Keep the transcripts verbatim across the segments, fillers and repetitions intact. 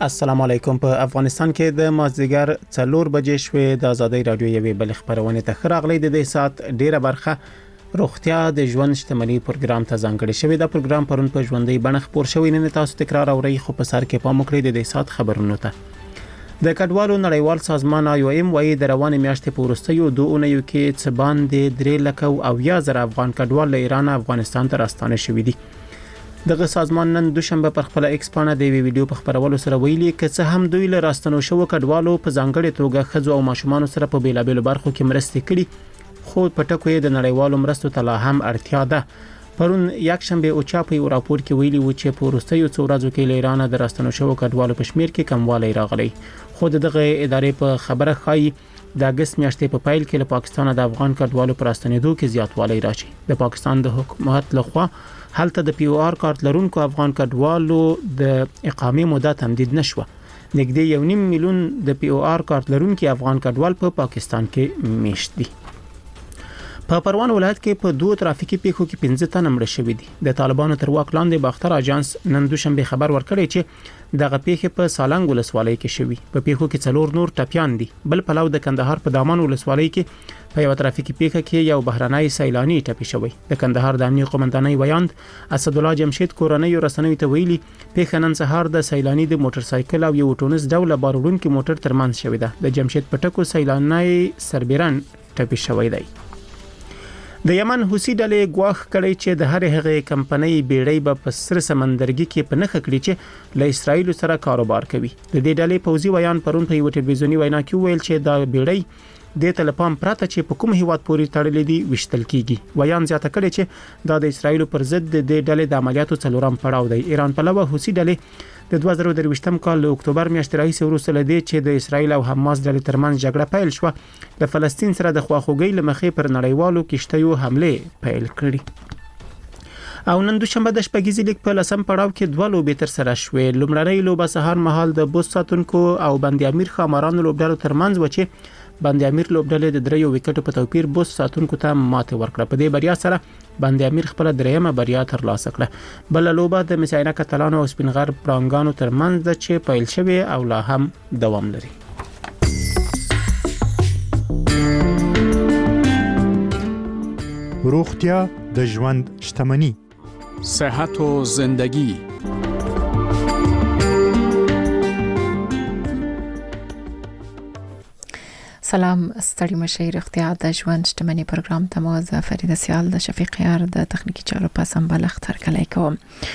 السلام علیکم. په افغانستان کې د مازدیګر څلور بجې شوې د ازادي رادیو یوې بل خبرونه ته خراغلي د دې سات ډیره برخه روغتیا د ژوند شتمنۍ پروګرام ته ځانګړی شوی. دا پروګرام پرون په ژوندۍ بڼه خبر شوی. نن تاسو تکرار اورئ خو په سر کې پام وکړئ د دې سات خبرونو ته. د کډوالو نړیوال سازمان آی او ایم وايي د روانې میاشتې په وروستیو دوه اونیو کې څه باندې درې لک او یا زره افغان کډوال له ایران افغانستان ته راستانه شوي دي. دغه سازمان نن دوشنبه پر خپل ایکس پاڼه د ویډیو په خبرولو سره ویلي چې څه هم دوی له راستنو شو کډوالو په ځانګړي توګه خځو او ماشومان سره په بیلابېلو برخو کې مرستې کړي، خو په ټکو یې د نړیوالو مرستو ته لا هم اړتیا ده. پرون یک شنبه او چا په راپور کې ویلي و چې په وروستیو څو ورځو کې له ایران د راستنو شو کډوالو په شمیر کې کموالی راغلی، خو دغه ادارې په خبره خایي د اگست میاشتې په پایل کې له پاکستان د افغان کډوالو پر راستنېدو کې زیاتوالی راشي. د پاکستان د حکومت لخوا هلته د پی او آر کارت لرونکو افغان کډوالو د اقامې موده تمدید نشوه. نږدې یو نیم میلیون د پی او آر کارت لرونکو افغان کډوال په پا پاکستان کې میشت دي. په پروان ولایت کې په دوه ترافیکي پیښو کې پنځه تنه مړه شوي دي. د طالبانو تر واک لاندې باختر اژانس نن دوشنبه خبر ورکړی چې دغه پیښه په سالنګ ولسوالۍ کې شوې. په پیښو کې څلور نور ټپیان دي. بل پلو د کندهار په دامان ولسوالۍ کې په یو ترافیکي پیښه کې یو بهرنۍ سیلانی ټپي شوی. د کندهار د امنیه قومندانۍ ویاند اسد الله جمشید کورنۍ رسنوي ته ویلي پیښه نن سهار د سیلانی د موټر سایکل او یو ټونس ډوله باروړونکو موټر ترمنځ شوې ده. د جمشید پټکو سیلانی سربیران ټپي شوی دی. د یمن حوثي ډلې ګواښ کړی چې د هر هغه کمپنۍ بیړۍ به په سر سمندرګي کې په نخښه کړي چې له اسرایل سره کاروبار کوي. د دې ډلې پوځي ویان پرون په یو ټلویزیونی وینا کې ویل چې دا بیړۍ د تلپام پراته چې په کوم هیواد پورې تړلې دي وشتل کیږي. ویان زیاته کړی چې دا د اسرایل پر ضد د دې ډلې د عملیاتو څلورم پړاو دی. ایران په لوه حوثي ډلې د دوه زره درویشتم کال له اکتوبر میاشتې راهیسې وروسته لدی چې د اسرایل او حماس ډلې ترمنځ جګړه پیل شو د فلسطین سره د خواخوږۍ لمخې پر نړیوالو کشتیو حمله پیل کړې. او نن دوشنبه د شپږیزې لیګ په لسم پړاو کې دوه لوبې تر سره شوې. لومړنۍ لوبه سهار مهال د بوس ساتونکو او بندي امیر خامارانو لوبډلو ترمنځ و چې بندي امیر لوبډلې د دریو وکټو په توپیر بوس ساتونکو ته ماته ورکړه. په دې بریا سره بندي امیر خپل دریمه بریا ترلاسه کړه. بل لوبه د مساینه کتلانو او سپینغر پړانګانو ترمنځ د چې پیل شوی او لا هم دوام لري. روغتیا د ژوند شتمنۍ. صحت و زندگی. سلام، ستړي مشي. روغتیا د ژوند شتمنۍ پروګرام ته مو زه فریده سیال د شفیق یار د تخنیکی چارو په سمبال اختر کلی کوم.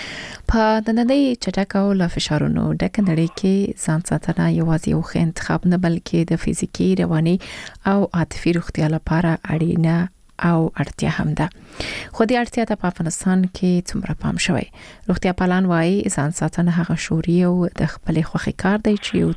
په د نړۍ چټکو له فشارونو ډک نړۍ کې ځان ساتنه یوازې یو ښه انتخاب نه بلکې د فزیکی، رواني او عاطفي روغتیا لپاره اړینه او اړتیا هم ده. خو دې اړتیا ته په افغانستان کې څومره پام شوی؟ روغتیا پالان وايي ځان ساتنه هغه شوري او د خپل خوخي کار دی چې یو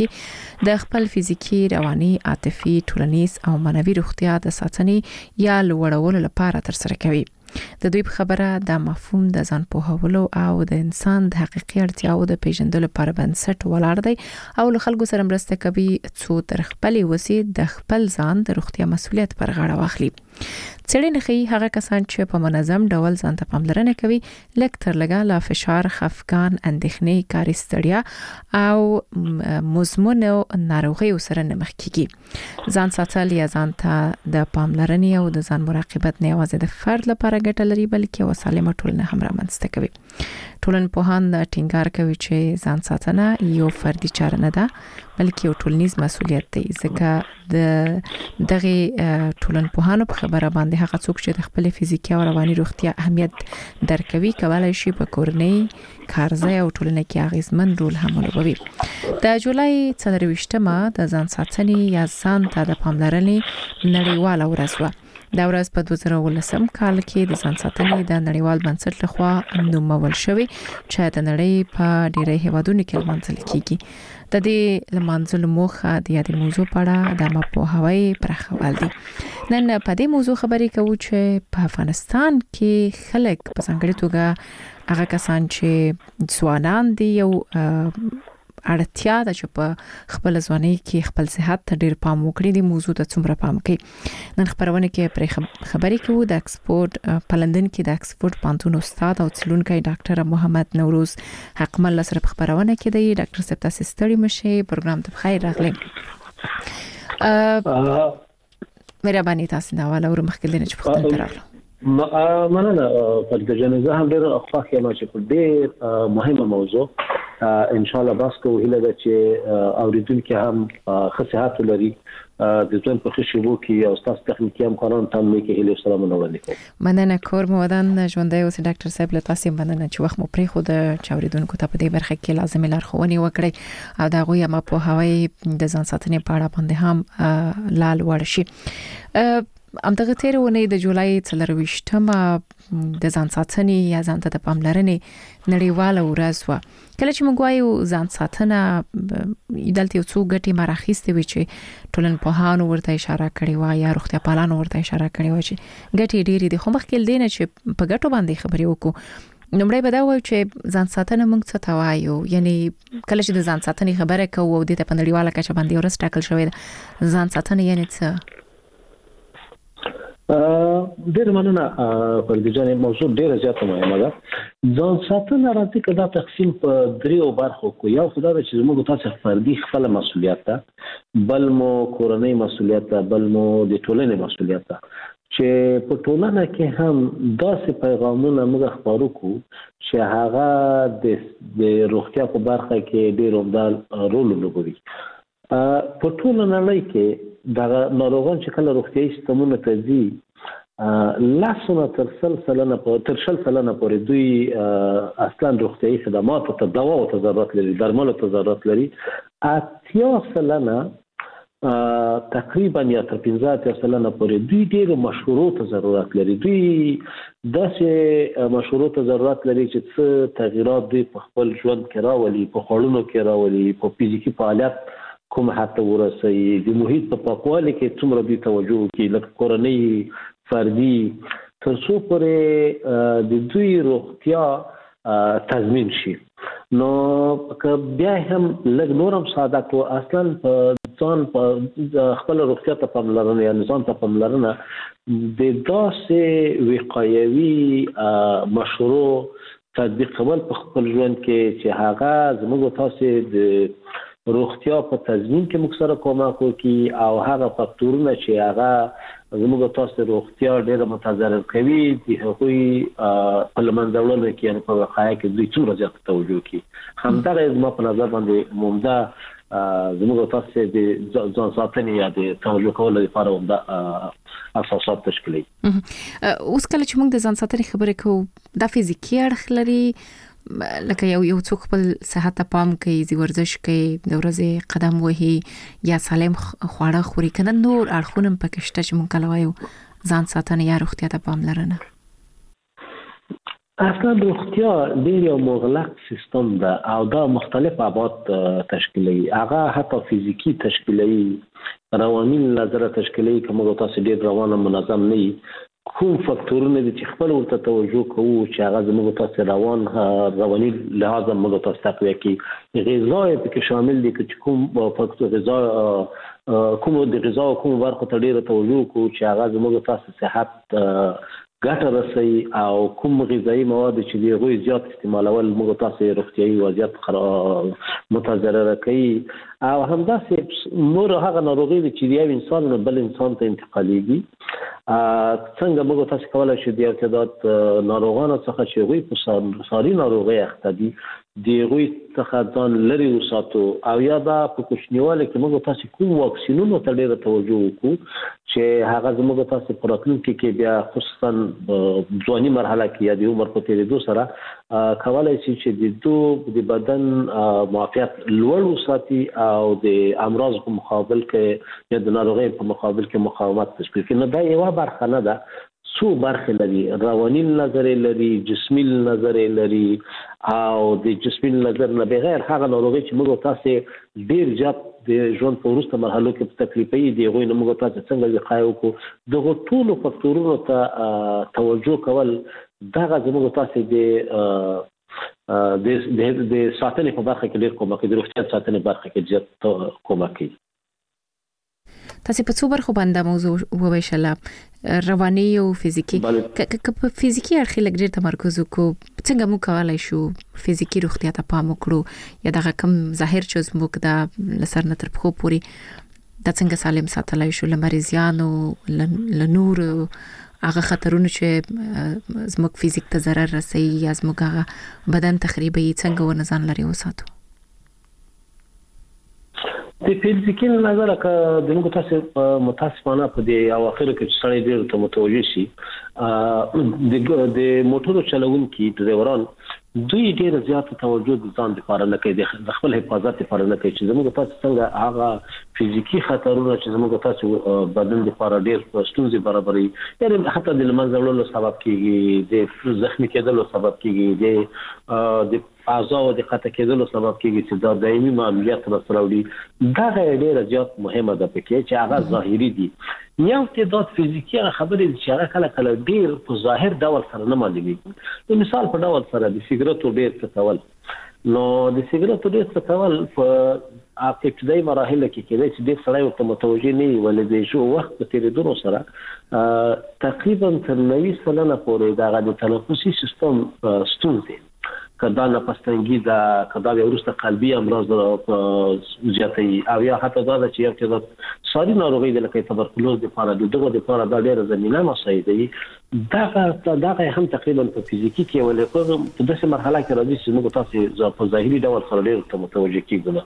څوک د خپل فزیکی، رواني، عاطفي، ټولنیز او معنوي روغتیا د ساتنې یا لوړولو لپاره تر سره کوي. د دوی په خبره د مفهوم د ځان پوهولو او د انسان د حقیقي اړتیاو د پیژندلو لپاره بنسټ ولاړ دی او له خلکو سره مرسته کوي څو تر خپل وسې د خپل ځان د روغتیا مسؤلیت پر غاړه واخلي. څېړنې ښيي هغه کسان چې په منظم ډول ځان ته پاملرنه کوي لږ تر لږه له فشار، خفګان، اندېښنې، کاري ستړیا او مزمنو ناروغیو سره نه مخ کیږي. ځان ساتل یا ځان ته د پاملرنې او د ځان مراقبت نه یوازې د فرد لپاره ګټه لري بلکې یو سالمه ټولنه هم رامنځته کوي. ټولنپوهان ټینګار کوي چې ځان ساتنه یو فردي چاره نه ده بلکې یو ټولنیز مسؤلیت دی، ځکه د دغه ټولنپوهانو په خبره باندې هغه څوک چې د خپل فزیکي او رواني روغتیا اهمیت درکوي کولای شي په کورنۍ، کارځای او ټولنه کې اغیزمن رول هم ولوبوي. د جولای څلرویشتمه د ځان ساتنې یا ځان ته د پاملرنې نړیواله ورځ وه. دا ورځ په دوه زره ولسم کال کې د ځان ساتنې د نړیوال بنسټ لخوا نومول شوی چې د نړۍ په ډیری هیوادونو کې لمانځل کیږي. د دې لمانځلو موخه د یادې موضوع په اړه د مپوهاوی پراخول دي. نن په دې موضوع خبرې کوو چې په افغانستان کې خلک په څنګه توګه هغه کسان چې ځوانان دي او اړتیا ده چې په خپل ځواني کې خپل صحت ته ډیر پام وکړي د موضوع ته څومره پام کوي. نن خبرونه کې پر خبرې کوو د اکسفورد په لندن کې د اکسفورد پوهنتون استاد او څلونکی ډاکټر محمد نوروز حقمل سره خبرونه کې دی. ډاکټر صاحب تاسو ستړي مشه پروګرام ته بخیر راغلی. ا مهرباني تاسو دا والا ور مخکې لنه چې په خپل راغلو. مننه پر د جنازه هم ډېر اخلاق یې ما چې په ډېر مهمه موضوع ان شاء الله باسکو هله د چې اوریدونکو هم خصيحت لري د ځوان په خشبو کې او تاسو تخنیکی هم قانون تام نه کې هله سلام علیکم. مننه کور مودان ژوندۍ اوس ډاکټر صاحب له تاسو مننه چې وخت مو پرې خو د چاوریدونکو ته په دې برخه کې لازمي لارښوونې وکړي او دا غوي ما په هوای د ځان ساتنې په اړه باندې هم لال ورشي. ام دغه تیرونه د جولای څلرويشتمه د ځان ساتنې یا ځان ته د پاملرنې نړیواله ورځ و. کله چې موږ وایو ځان ساتنه دلته یو څو ګټې مراخیستې وي چې ټولنپوهانو ورته اشاره کړې و یا روغتیا پالانو ورته اشاره کړې و چې ګټې ډېرې دي. خو مخکې دینه چې په ګټو باندې خبرې وکړو نومړی به دا وایو چې ځان ساتنه موږ څه ته وایو. یعنی کله چې د ځان ساتنې خبره کوو او د ته په نړیواله کچه باندې ورس ټاکل شوی ځان ساتنه یعنی څه؟ ډېر مننه پر دې ځای موضوع ډېر زیاته مهمه ده. ځان ساتنه راځي کدا تقسیم په دریو برخو کو. یو خدای چې موږ تاسو فردي خپل مسولیت ده، بل مو کورنۍ مسولیت ده، بل مو د ټولنې مسولیت ده چې په ټولنه کې هم داسې پیغامونه موږ خبرو کو چې هغه د د روغتیا په برخه کې ډېر عمده رول لوبوي. په ټول نړۍ کې دا ناروغان چې کله روغتیايي سیستمونه ته ځي لاسونه تر سل سلنه په تر شل سلنه پورې دوی اصلا روغتیايي خدمات او دوا او ضرورت لري، درمل او ضرورت لري. اتیا سلنه تقریبا یا تر پنځه اتیا سلنه پورې دوی ډېر مشورو ته ضرورت لري. دوی داسې مشورو ته ضرورت لري چې څه تغیرات دوی په خپل ژوند کې راولي، په خوړونو کې راولي، په فزیکي فعالیت کوم حتی ورسي، د محیط په پاکوالي کې څومره دوی توجه کوي، لکه کورنۍ، فردي، تر څو پورې د دوی روغتیا تضمین شي. نو که بیا هم لږ نورم ساده کو اصلا په ځان په خپل روغتیا ته پاملرنه یا ځان ته پاملرنه د داسې وقایوي مشورو تطبیق کول په خپل ژوند کې چې هغه زموږ تاسو د روغتیا په تضمین کې موږ سره کومک کوي او هغه فاکتورونه چې هغه زموږ تاسو روغتیا ډېر متضرر کوي د هغوی په لمنځه وړلو کې یعنې په وقایه کې دوی څومره زیات توجه کوي. همدغه زما په نظر باندې مومده زموږ تاسو د ځان ساتنې یا د توجه کولو لپاره مومده اساسات تشکیلوي. اوس کله چې موږ د ځان ساتنې خبرې کوو دا فزیکي اړخ لري لکه یو یو څوک خپل صحت ته پام کوي، زی ورزش کوي، د ورځې قدم وهي یا سالم خواړه خوري، کنه نور اړخونه پکې شته چې مونږ کله وایو ځان ساتنه یا روغتیا ته پاملرنه؟ اصلا روغتیا ډېر یو مغلق سیستم ده او دا مختلف ابعاد تشکیلوي. هغه حتی فزیکی تشکیلوي، رواني نظر تشکیلوي. کومه تاسو ډېر روانه منظم نه کوم فاکتورونه دي چې خپل ورته توجه کوو چې هغه زموږ تاسو روان رواني لحاظ موږ تاسو تقویه کوي. غذا پکې شامل دي چې کوم فاکتور غذا کوم د غذا کوم برخه ته ډیره توجه کوو چې هغه زموږ تاسو صحت ګټه رسي او کوم غذایی مواد چې دی غوي زیات استعمالول موږ تاسو روغتيایي وضعیت متضرر کوي او همداسې نور هغه ناروغي چې دی انسان نه بل انسان ته انتقاليږي. څنګه موږ تاسو کولای شو د ارتداد ناروغانو څخه چې غوي په ساري ناروغي اخته دي دی غوي څخه ځان لري وساتو او یا دا په کوچنیواله کې موږ تاسو کوم واکسینونو ته ډیره توجه وکړو چې هغه زموږ تاسو په راتلونکي کې بیا خصوصا ځواني مرحله کې یا د عمر په تیریدو سره کولای شي چې د دوه د بدن معافیت لوړ وساتي او د امراض په مقابل کې یا د ناروغۍ په مقابل کې مقاومت تشکیل کړي. نو دا یو برخه نه ده، څو برخې لري، رواني نظر لري، جسمي نظر لري او د جسمي نظر نه بغیر هغه ناروغي چې موږ تاسو ډیر زیات د ژوند په وروسته مرحلو کې په تکلیفي دی غوي نه موږ تاسو څنګه وقایه وکړو. دغه ټول فاکتورونو ته توجه کول دغه زموږ تاسو د د د د ساتنې په برخه کې ډېر کومک کوي، د روغتیا ساتنې برخه کې زیات کومک کوي. تاسو په څو برخو باندې موضوع وویشله، رواني او فزیکی. که په فزیکی اړخ لږ ډېر تمرکز وکړو، څنګه موږ کولای شو فزیکی روغتیا ته پام وکړو یا دغه کم ظاهر چې موږ د لسر نه تر پخو پوري د څنګه سالم ساتلای شو لمریزیانو لنور هغه خطرونه چې زموږ فزیک ته ضرر رسوي یا زموږ هغه بدن تخریبي، څنګه ورنځان لري وساتو؟ د فزیکي نظر که د موږ تاسو متاسفانه په دې اواخر کې چې سړی ډېر ته متوجه شي، د د موټرو چلوونکي ډرایوران دوی ډېر زیات توجه د ځان لپاره نه کوي، د خپل حفاظت لپاره نه کوي چې زموږ تاسو څنګه هغه فزیکی خطرونه چې زموږ تاسو بدن لپاره ډېر ستونزې برابري، یعنی حتی د لمنځه وړلو سبب کیږي، د زخمی کېدلو سبب کیږي، د د اعضاء د قطع کېدلو سبب کیږي چې دا دایمي معلولیت سره وړي. دا ډېر زیات مهمه ده پکې چې هغه ظاهري دي. یو تعداد فزیکی خبرې چې هغه کله کله ډېر په ظاهر ډول سره نه معلومیږي. د مثال په ډول سره د سیګریټو ډېر څکول، نو د سیګریټو ډېر څکول په ابتدایي مراحلو کې کېدای چې ډېر سړی ورته متوجه نه وي، ولې د شو وخت په تېرېدلو سره تقریبا تر نوي سلنه پورې دغه د تنفسي سیستم ستونزې، کدا نفس تنګي دا، کدا د وروسته قلبي امراض زیاتوي، او یا حتی دا چې یو څه ساري ناروغي د لکه تبرکلوز د لپاره دغه د لپاره دا ډېر زمينه مساعدوي. دا دا هم تقریبا په فزیکی کې ولې په داسې مرحله کې راځي چې موږ تاسو په ظاهري ډول سره ډېر متوجه کیږو.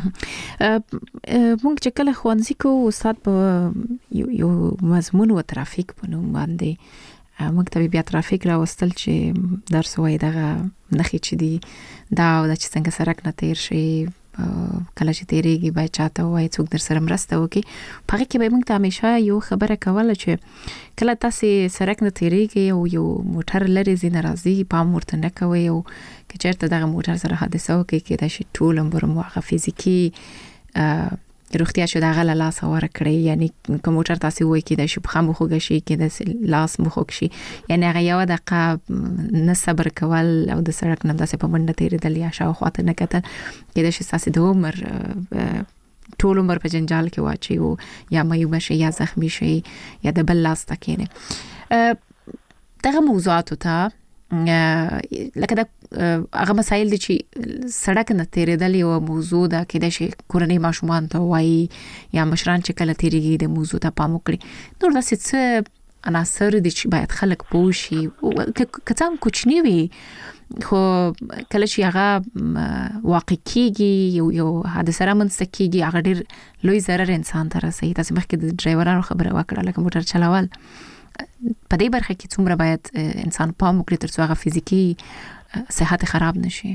مونږ چې کله ښوونځي کې استاد په یو مضمون و ترافیک په نوم باندې موږ ته بیا ترافیک راوستل چې درس وای دغه نخې چې دی دا او د چې څنګه سړک نه تیر شي، کله چې تیریږي باید چاته وای څوک در سره مرسته وکړي. په هغه کې به موږ ته همیشه یو خبره کوله چې کله تاسو سړک نه تیریږي او یو موټر لري زین راځي پام ورته نه کوي، او که چېرته دغه موټر سره حادثه وکړي کې د شي ټول عمر مو هغه فزیکی روغتیا چې دا غل لاس اور کړی، یعنی کوم موټر تاسو وای کې د شي په خمو خوږ شي کې د لاس مخ خوږ شي، یعنی هغه یو دغه نه صبر کول او د سړک نه داسې په منډه تیرېدل یا شاو خواته نه کتل کې د شي تاسو د عمر ټول عمر په جنجال کې واچي او یا مې شي یا زخمی شي یا د بل لاس تکینه. دغه موضوعات ته لکه دا هغه مسایل دي چې سړک نه تیرېدل یو موضوع ده، کې د شي کورنۍ ماشومان ته وایي یا مشران چې کله تیریږي د موضوع ته پام وکړي. نور داسې څه عناصر دي چې باید خلک پوه شي، که څنګه کوچنی وي خو کله چې هغه واقع کیږي یو یو حادثه رامنځته کیږي هغه ډېر لوی ضرر انسان ته رسوي. تاسو مخکې د ډرایورانو خبره وکړه لکه موټر چلول، په دې برخه کې څومره باید انسان پام وکړي ترڅو هغه فزیکی صحت خراب نشي؟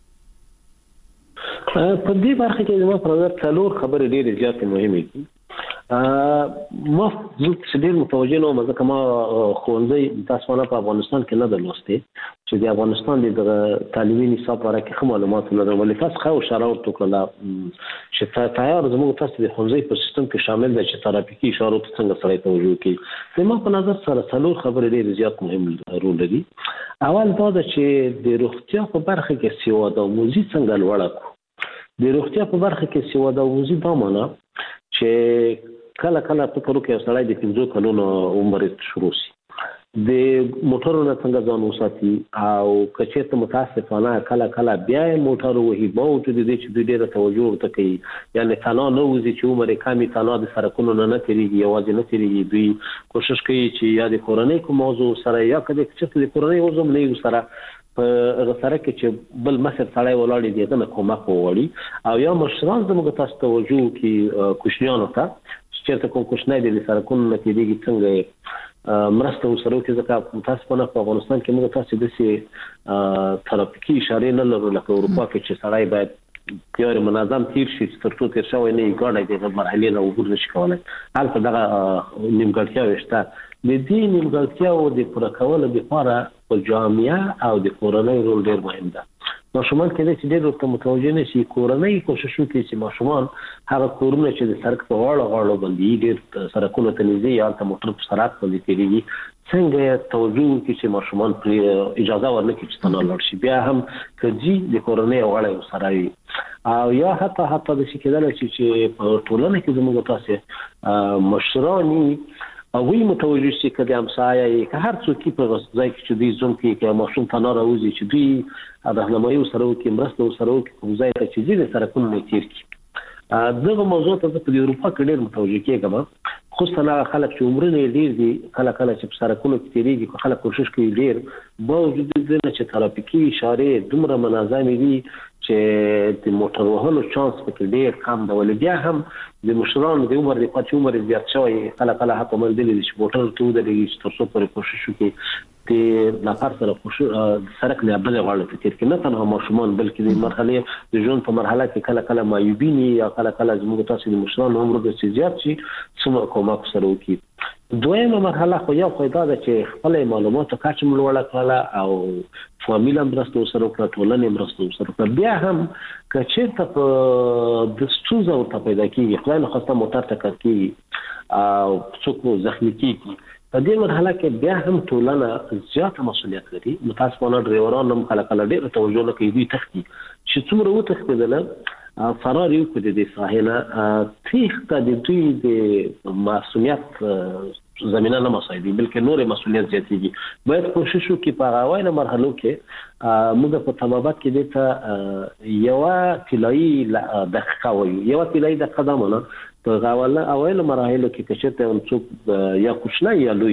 په دې برخه کې زموږ په نظر څلور خبرې ډېرې زیاتې مهمې دي. ما چې ډېر متوجه نه وم ځکه ما ښوونځی تاسو په افغانستان کې نه ده لوستی چې د افغانستان د تعلیمي نصاب په اړه کې ښه معلومات لرم، ولې تاسو ښه اشاره ورته وکړله چې تیار زموږ تاسو د ښوونځي په سیستم کې شامل دی چې ترافیکي اشارو ته څنګه سړی توجه کوي. زما په نظر سره څلور خبرې ډېرې زیات مهم رول لري. اول دا ده چې د روغتیا په برخه کې سواد آموزي څنګه لوړه کړو. د روغتیا په برخه کې سواد آموزي دا معنی چې کله کله فکر وکړي یو سړی د پنځو کلونو عمر شروع شي د موټرو نه څنګه ځان وساتي، او که چېرته متاسفانه کله کله بیا یې موټر وهي باوجود د دې چې دوی ډېره توجه ورته کوي، یعنې تنها نه وځي چې عمر یې کم وي، تنها د سړکونو نه نه تېرېږي، یوازې نه تېرېږي، دوی کوشش کوي چې یا د کورنۍ کوم موضوع سره یا که چېرته د کورنۍ عضو هم نه وي سره په هغه سړک کې چې بل مشر سړی ولاړ دی دغه نه کومک وغواړي، او یا مشران زموږ تاسو توجه کوي کوچنیانو ته چې چېرته کوم کوچنی دی د سړکونو نه تېرېږي څنګه مرسته ورسره وکړي، ځکه متاسفانه په افغانستان کې موږ تاسو داسې ترافیکي اشارې نه لرو لکه اروپا کې چې سړی باید تیار منظم تیر شي تر څو تیر شوی نه وي ګاډی دغه مرحلې نه عبور نشي کولی. هلته دغه نیمګړتیاوې شته. د دې نیمګړتیاوو د پوره کولو لپاره په جامعه او د کورنۍ رول ډېر مهم ده. ماشومان کې د ډېر ورته متوجه نه شي کورنۍ کوشش وکړي چې ماشومان هغه کورونه چې د سړک په غاړه غاړه باندې ډېر سړکونو ته نږدې یا د موټر په سرعت باندې تیریږي څنګه توجه وکړي چې ماشومان پر اجازه ورنکړي چې تنه لاړ شي بیا هم کړي د کورنۍ غاړه سره وي او یا حتی حتی د شي کېدل چې په ټولنه کې زموږ تاسو مشرانی او وی متوجه شي کله همسایه که هر څوک په ځای کې چې دوی زوم کې که ماشوم تنه راوځي چې دوی راهنمایي سره وکړي مرسته سره وکړي کوم ځای ته چې دې سره کوم نه تیر کی دغه موضوع ته په اروپا کې ډېر متوجه کېږم خو څنګه خلک چې عمرونه ډېر دي کله کله چې سره کوم تیریږي خلک کوشش کوي ډېر باوجود دې چې ترافیکي اشاره دومره منظم دي چې د موټر وهلو چانس پکې ډېر کم دی ولې بیا هم د مشرانو د عمر د پاتې عمر زیات شوی کله کله حتی مل دي چې موټر ته ودرېږي چې تر څو پرې کوشش وکړي د نفر سره کوشش سرک نه بل غواړي چې کې نه تنها ماشومان بلکې د مرحله د ژوند په مرحله کې کله کله مایوبینی یا کله کله زموږ تاسو د مشرانو عمر د زیات شي څومره کومک سره وکړي دویمه مرحله خو یو پیدا ده چې خپل معلوماتو کچ ملوړه کړه او فامیل هم مرسته سره وکړه ټولنې مرسته سره وکړه بیا هم کچې ته په د ستونزو ته پیدا کیږي خلک نه خاصه موټر ټکر کیږي او څوک زخمی کیږي په دې مرحله کې بیا هم ټولنه زیات مسؤلیت لري متاسفانه ډرایوران هم کله کله ډېر توجه نه کوي دوی تختی چې څومره وتښتېدل فرار یو کړي د ساحله تیخته د دوی د مسؤلیت زمينه نه مساعدي بلکې نور مسؤلیت زیاتېږي باید کوشش وکړي په اوایل مرحلو کې موږ په طبابت کې د ته یو طلایی دقیقه وایو یو طلایی دقیقه ده مونږ په اوایل اوایل مراحلو کې کچته هم څوک یا کوچنی یا لوی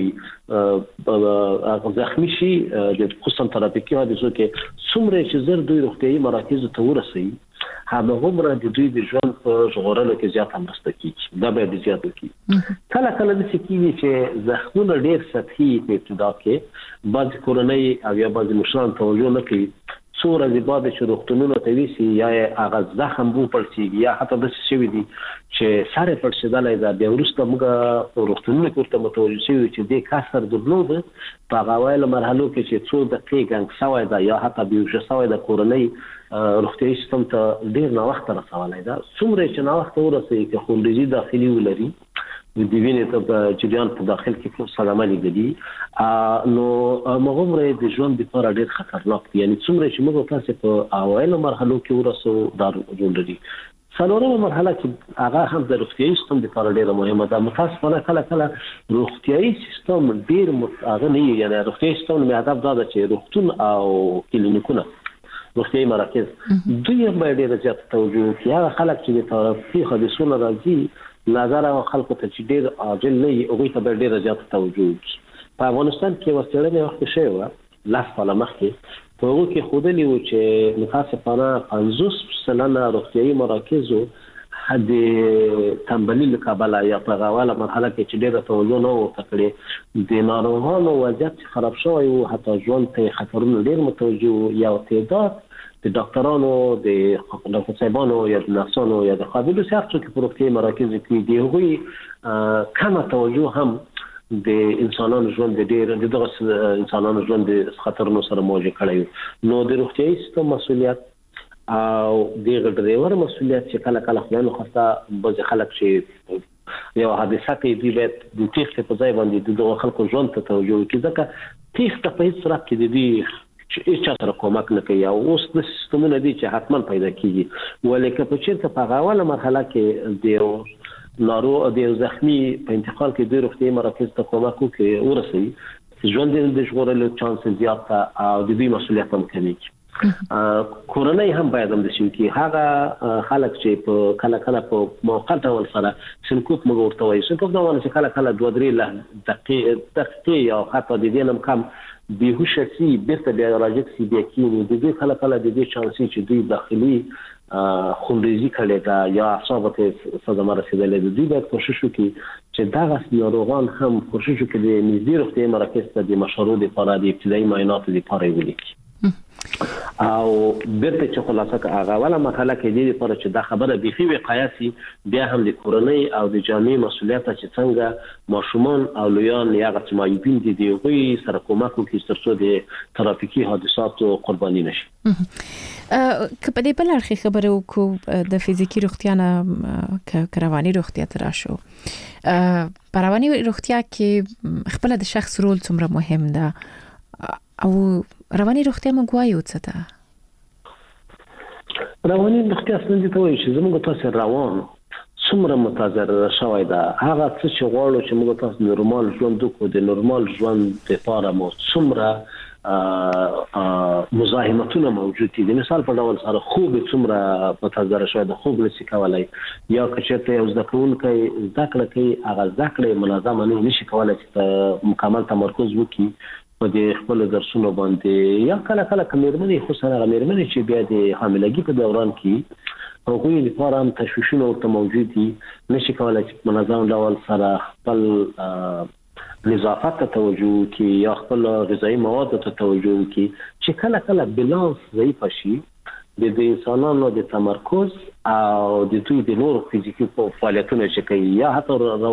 زخمی شي د خصوصا ترافیکي حادثو کې څومره چې زر دوی روغتيایي مراکز ته ورسي هغه عمره د دوی د ژوند په ژغورلو کې زیات مرسته کوي دا به زیات کوي کله کله د سکیوي چې زخمونه ډېر سطحي په ابتدا کې بعض کورنۍ او یا بعض مشران توجه نه کوي څو ورځې بعد چې روغتونونو ته ویسي یا هغه زخم بو پړسي یا حتی د شوی دي چې ساره پړسېدلای دا بیا وروسته موږ په روغتونونو کې ورته متوجه شوی چې د کسر درلود په اوایل مرحلو کې چې څو دقیقې ګنګ شوی دا یا حتی بیوژه شوی د کورنۍ روغتيایي سیستم ته ډېر نه وخت رسولای دا څومره چې نه وخت ورسېږي چې خونریزي داخلي ولري د وینې ته جریان په داخل کې سلامه لګي نو مغمره د ژوند لپاره ډېر خطرناک دي یعنی څومره چې موږ تاسو په اوایل مرحلو کې ورسو دا ژوند لري څلورمه مرحله کې هغه هم د روغتيایي سیستم لپاره ډېر مهمه ده متاسفانه کله کله روغتيایي سیستم ډېر متغیر نه یعنی روغتيایي سیستم مې هدف دا ده چې روغتون او کلینیکونه روغتيایي مراکز دوی هم ډېر زیات توجه کوي هغه خلک چې د ترافیکي حادثو راځي نظر او خلکو ته چې ډېر عاجل نه وي هغوی ته به ډېر زیات توجه وکړي په افغانستان کې یوه څېړنه وخت شوې وه لاس کاله مخکې په هغو کې ښودلي وو چې متاسفانه پنځوس سلنه روغتیایي مراکزو د تنبلي له کبله یا په اوله مرحله کې چې ډېره توجه نه ورته کړې د ناروغانو وضعیت خراب شوی و حتی ژوند ته خطرونه ډېر متوجه وو یا تعداد د ډاکټرانو د ډاکټر صاحبانو یا د نرسانو یا د قابلو سره څوک په روغتیایي مراکزو کې دی هغوی کمه توجه هم د انسانانو ژوند د ډېر دغه انسانانو ژوند د خطرونو سره مواجه کړی نو د روغتیایي سیستم مسؤلیت او د ډرایور مسؤلیت چې کله کله خلانو خاصه بعض خلک چې یو حادثه کې دی باید د تیښتې په ځای باندې دغه خلکو ژوند ته توجه وکړي ځکه تیښته په هېڅ صورت کې د دې چې هیڅ چا سره کومک نه کوي او اوس د سیستمونه دي چې حتما پیدا کیږي ولې که په چیرته په اوله مرحله کې د ناروغ د زخمی په انتقال کې د روغتیایي مراکز ته کومک وکړي ورسوي ژوند د ژغورلو چانس زیات او د دې مسؤلیت هم کمیږي کورنۍ هم باید هم د شي کې هغه خلک چې په کله کله په موقت ډول سره سنکوپ موږ ورته وایي سنکوپ دا ونه چې کله کله دوه درې دقیقې دقیقې یا حتی د دې هم کم بیهوشه سي بیرته بیا راجک سي بیا کېږي د دې کله کله د دې چانسي چې دوی داخلي خونریزي کړي دا یا اعصاب ته صدمه رسېدلې ده دوی باید کوشش وکړي چې دغه ناروغان هم کوشش وکړي د نږدې روغتیایي مرکز ته د مشورو لپاره د ابتدایي معایناتو لپاره ولیکي او بیرته چې خلاصه هغه ولا مرحله کې دي لپاره چې دا خبره بيخي وقایسي بیا هم د کورنۍ او د جامع مسولیت چې څنګه ماشومان او لویان یا غتمایبین دي دی غوي سره کومک کوي ترڅو د ترافیکي حادثاتو قرباني نشي. که په دې بل اړخ خبره وکړو د فزیکی روغتیا نه رواني روغتیا تر شو په رواني روغتیا کې خپل د شخص رول څومره مهم ده او رواني روغتیا موږ وایو څه ده؟ رواني روغتیا څنګه ته وایي چې زموږ تاسو روان څومره متضرر شوی ده هغه څه چې غواړو چې موږ تاسو نورمال ژوند وکړو د نورمال ژوند لپاره مو څومره مزاحمتونه موجود دي. مثال په ډول سره خوب څومره متضرر شوی ده خوب نشي کولای یا کچته یو ځکه کوونکی ذکر کوي هغه ذکر منظم نه نشي کولای چې مکمل تمرکز وکړي په دې خپل درسونو باندې یا کله کله کمرمنې خو سره غمرمنې چې بیا د حاملګي په دوران کې هغوی لپاره هم تشویشونه ورته موجود دي نشي کولای چې منظم ډول سره خپل نظافت ته توجه کوي یا خپل غذایی مواد ته توجه کوي چې کله کله بالانس ضعیف شي د انسانانو د تمرکز او د دوی د نور فزیکی فعالیتونو چې کوي یا حتی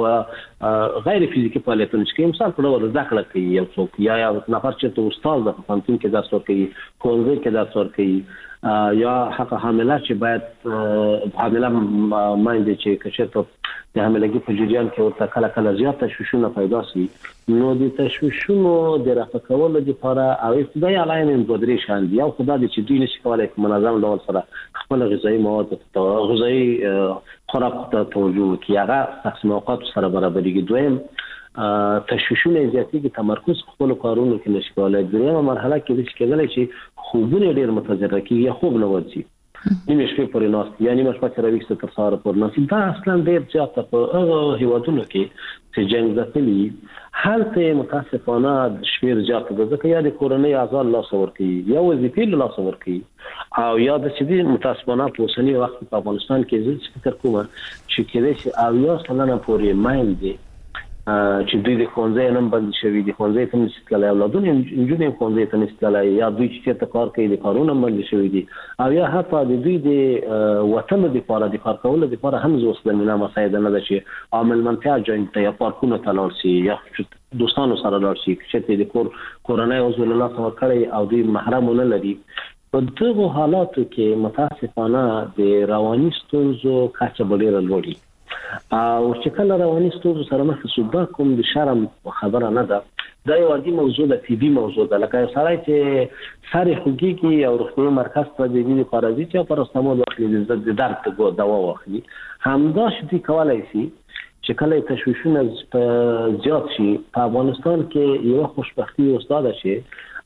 غیر فزیکی فعالیتونو چې کوي مثال په ډول ذکر کوي یو څوک یا یو نفر چې استاد د فنتون کې درس ورکوي کورنۍ کې درس ورکوي یا حق حامله چې باید حامله ماینده چې کچته د حاملګي په جریان کې ورته کله کله زیات تشویشونه پیدا شي نو د تشویشونو د رفع کولو لپاره او ابتدایي علایم مبادرې شان دي او خدای دې چې دوی نشي کولای په منظم ډول سره خپل غذایی مواد ته غذایی خوراک ته توجه کوي هغه تقسیم اوقات سره برابرېږي. دویم تشویشونه زیاتېږي تمرکز خپل کارونو کې نشي کولای. دریمه مرحله کې چې کېدل شي خوبونه ډېر متضرر کیږي خوب نه ورځي نیمه شپه پورې ناست یعنی مشپه تر ویښته تر سهار پورې ناست دا اصلا ډېر زیات په هغه هیوادونو کې چې جنگ ځپلي هلته متاسفانه شمیر زیات ده ځکه یا د کورنۍ اعضاء لاس ورکوي یا وظیفې لاس ورکوي او یا د چې متاسفانه په اوسني وخت په افغانستان کې زه فکر کوم چې کله چې او یا سلنه پورې مایل دي چې دوی د ښوونځي نن بند شوي دي ښوونځي ته نشي تللی اولادونه انجونې ښوونځي ته نشي تللی یا دوی چې ته کار کوي د کارونه بند شوي دي او یا حتی د دوی د وطن د لپاره د کار کولو لپاره هم زوس د مینا مساعده نه ده چې عامل منطقه جوین ته یا پارکونه ته لاړ شي یا دوستانو سره لاړ شي چې د کور کورنۍ عضو له څور کړي او دوی محرم نه لري. په دغه حالاتو کې متاسفانه د رواني ستونزو کچه ډېره لوړه او چې کله رواني ستونزو سره مخ شو دا کوم د شرم خبره نه ده دا یو عادي موضوع ده طبي موضوع ده لکه سړی چې ساري خوږي او روغتي مرکز ته د دې پارازیت او پرستمول واخلي د درد دوا واخلي همدا شدي کولای شي چې کله تشویشونه زیات شي په افغانستان کې یو خوشبختی استاد شي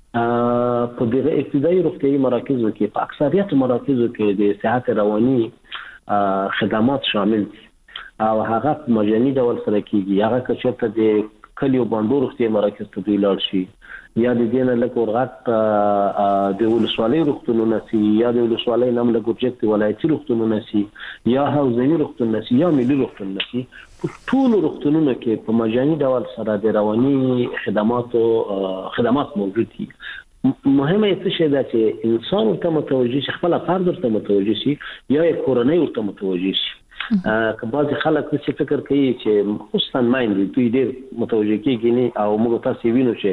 په دغه ابتدایي روغتي مراکزو کې په اکثریت مراکزو کې د صحت رواني خدمات شامل دي او هغه مجاني ډول سره کیږي هغه کچته د کلیو باندې روغتي مراکز ته دی لاړ شي یا د دینه له ورغت د ولسوالۍ روغتونونه سي یا د ولسوالۍ نام له ګورجت ولایتي روغتونونه سي یا حوزوي روغتونونه سي یا ملي روغتونونه سي ټول روغتونونه کې په مجاني ډول سره د رواني خدماتو خدمات موجود دي. مهمه څه شي دا چې انسان ورته متوجي شي خپل فرد ورته متوجي شي یا کورنۍ ورته متوجي شي. که بعض خلک څه فکر کوي چې خصوصا مایند دوی ډېر متوجي کېږي او موږ تاسو وینو چې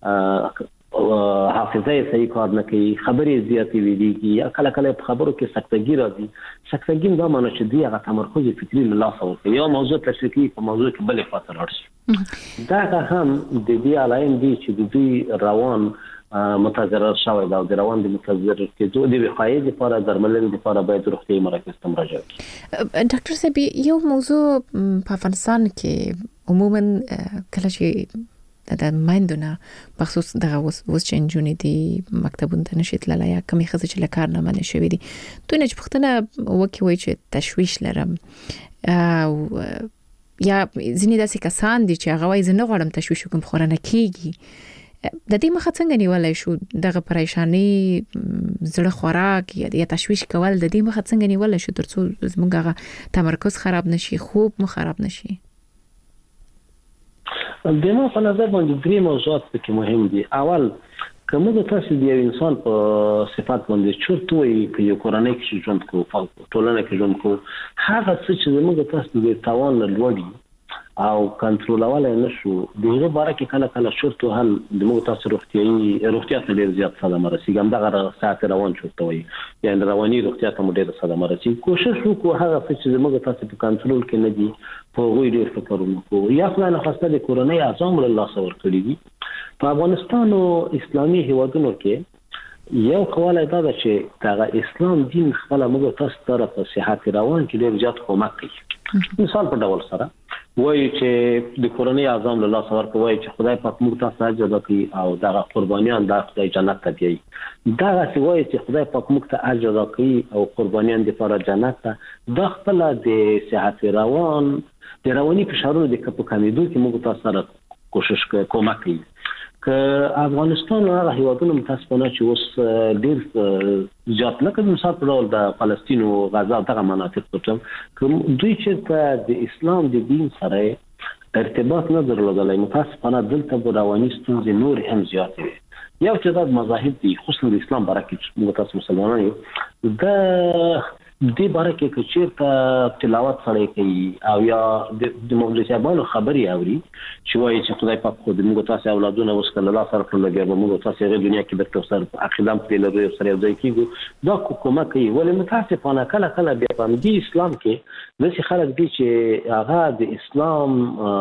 حافظه یې صحیح کار نه کوي خبرې زیاتې ویلېږي یا کله کله په خبرو کې سکتګي راځي سکتګي دا معنی چې دوی هغه تمرکز فکري له لاسه ورکوي یا موضوع تشریحي په موضوع کې بلې خواته لاړ شي. دا هم د دې علایم دي چې د دوی روان متضرر شوی دا د روان د متضرر کېدو د وقایې لپاره درملنې لپاره باید روغتي مراکز ته مراجعه وکړي. ډاکټر صاحب یو موضوع په افغانستان کې عموما کله چې د مایندونه بخصوص دغه اوس چې انجونې دي مکتبونو ته نشي تللی یا کمې ښځې چې له کار نه منع شوي دي دوی نه چې پوښتنه وکړي وایي چې تشویش لرم یا ځینې داسې کسان دي چې هغه وایي زه نه غواړم تشویش وکړم خو رانه کېږي د دې مخه څنګه نیولای شو دغه پریشانی زړه خوراک یا تشویش کول د دې مخه څنګه نیولای شو ترڅو زموږ هغه تمرکز خراب نشي خوب مو خراب نشي؟ د ما په نظر باندې درې موضوعات پکې مهم دي. اول کومه تاسو د یو انسان په صفات باندې چورت وي چې یو کورنۍ کې ژوند کوو ټولنه کې ژوند کوو هغه څه چې موږ تاسو د توان لوړي او کنټرولول نه شو دغه باره کې کله کله شرط هل د موږ تاسو روغتيایي روغتیا ته ډیر زیات صدمه رسیږي هم دغه ساعت روان شوته وي یعنی رواني روغتیا ته ډیر صدمه رسیږي کوشش وکړو هغه څه چې موږ تاسو په کنټرول کې نه دي په غوړي ډیر فکر وکړو یا خلک خاصه د کورنۍ اعظم الله سور کړی دي په افغانستان او اسلامي هیوادونو کې یو قواله دا ده چې دا اسلام دین خپل موږ تاسو ته په صحت روان کې ډیر زیات کومک کوي مثال په ډول سره وایي چې د کورنۍ اعظم الله سور کوي چې خدای پاک موږ ته اجر ورکړي او دا قربانیان د خدای جنت ته دی دا څه وایي چې خدای پاک موږ ته اجر ورکړي او قربانیان د لپاره جنت ته د خپل د صحت روان د رواني فشارونو د کپ کمیدو کې موږ تاسو سره کوشش کومک کوي که افغانستان او هغه هیوادونو متاسفانه چې اوس ډیر زیات لکه مثال په ډول د فلسطین او غزا دغه مناطق ته کوم دوی چې د اسلام د دین سره ارتباط نه درلودلای متاسفانه دلته په رواني ستونزې نور هم زیات دي یو چې د مذاهب دي خصوصا د اسلام برکه متاسف مسلمانان یو د دې باره کې چې تلاوت سره کوي او یا د مولوی صاحبانو خبري اوري چې وایي چې خدای پاک خو د موږ تاسو اولادونه اوس کله الله سره کړل لګي موږ تاسو غو دنیا کې د توسر عقیدام په لوري سره ځای کیږي دا کومه کوي ولې متاسفانه کله کله بیا په دې اسلام کې د خلک دي چې هغه د اسلام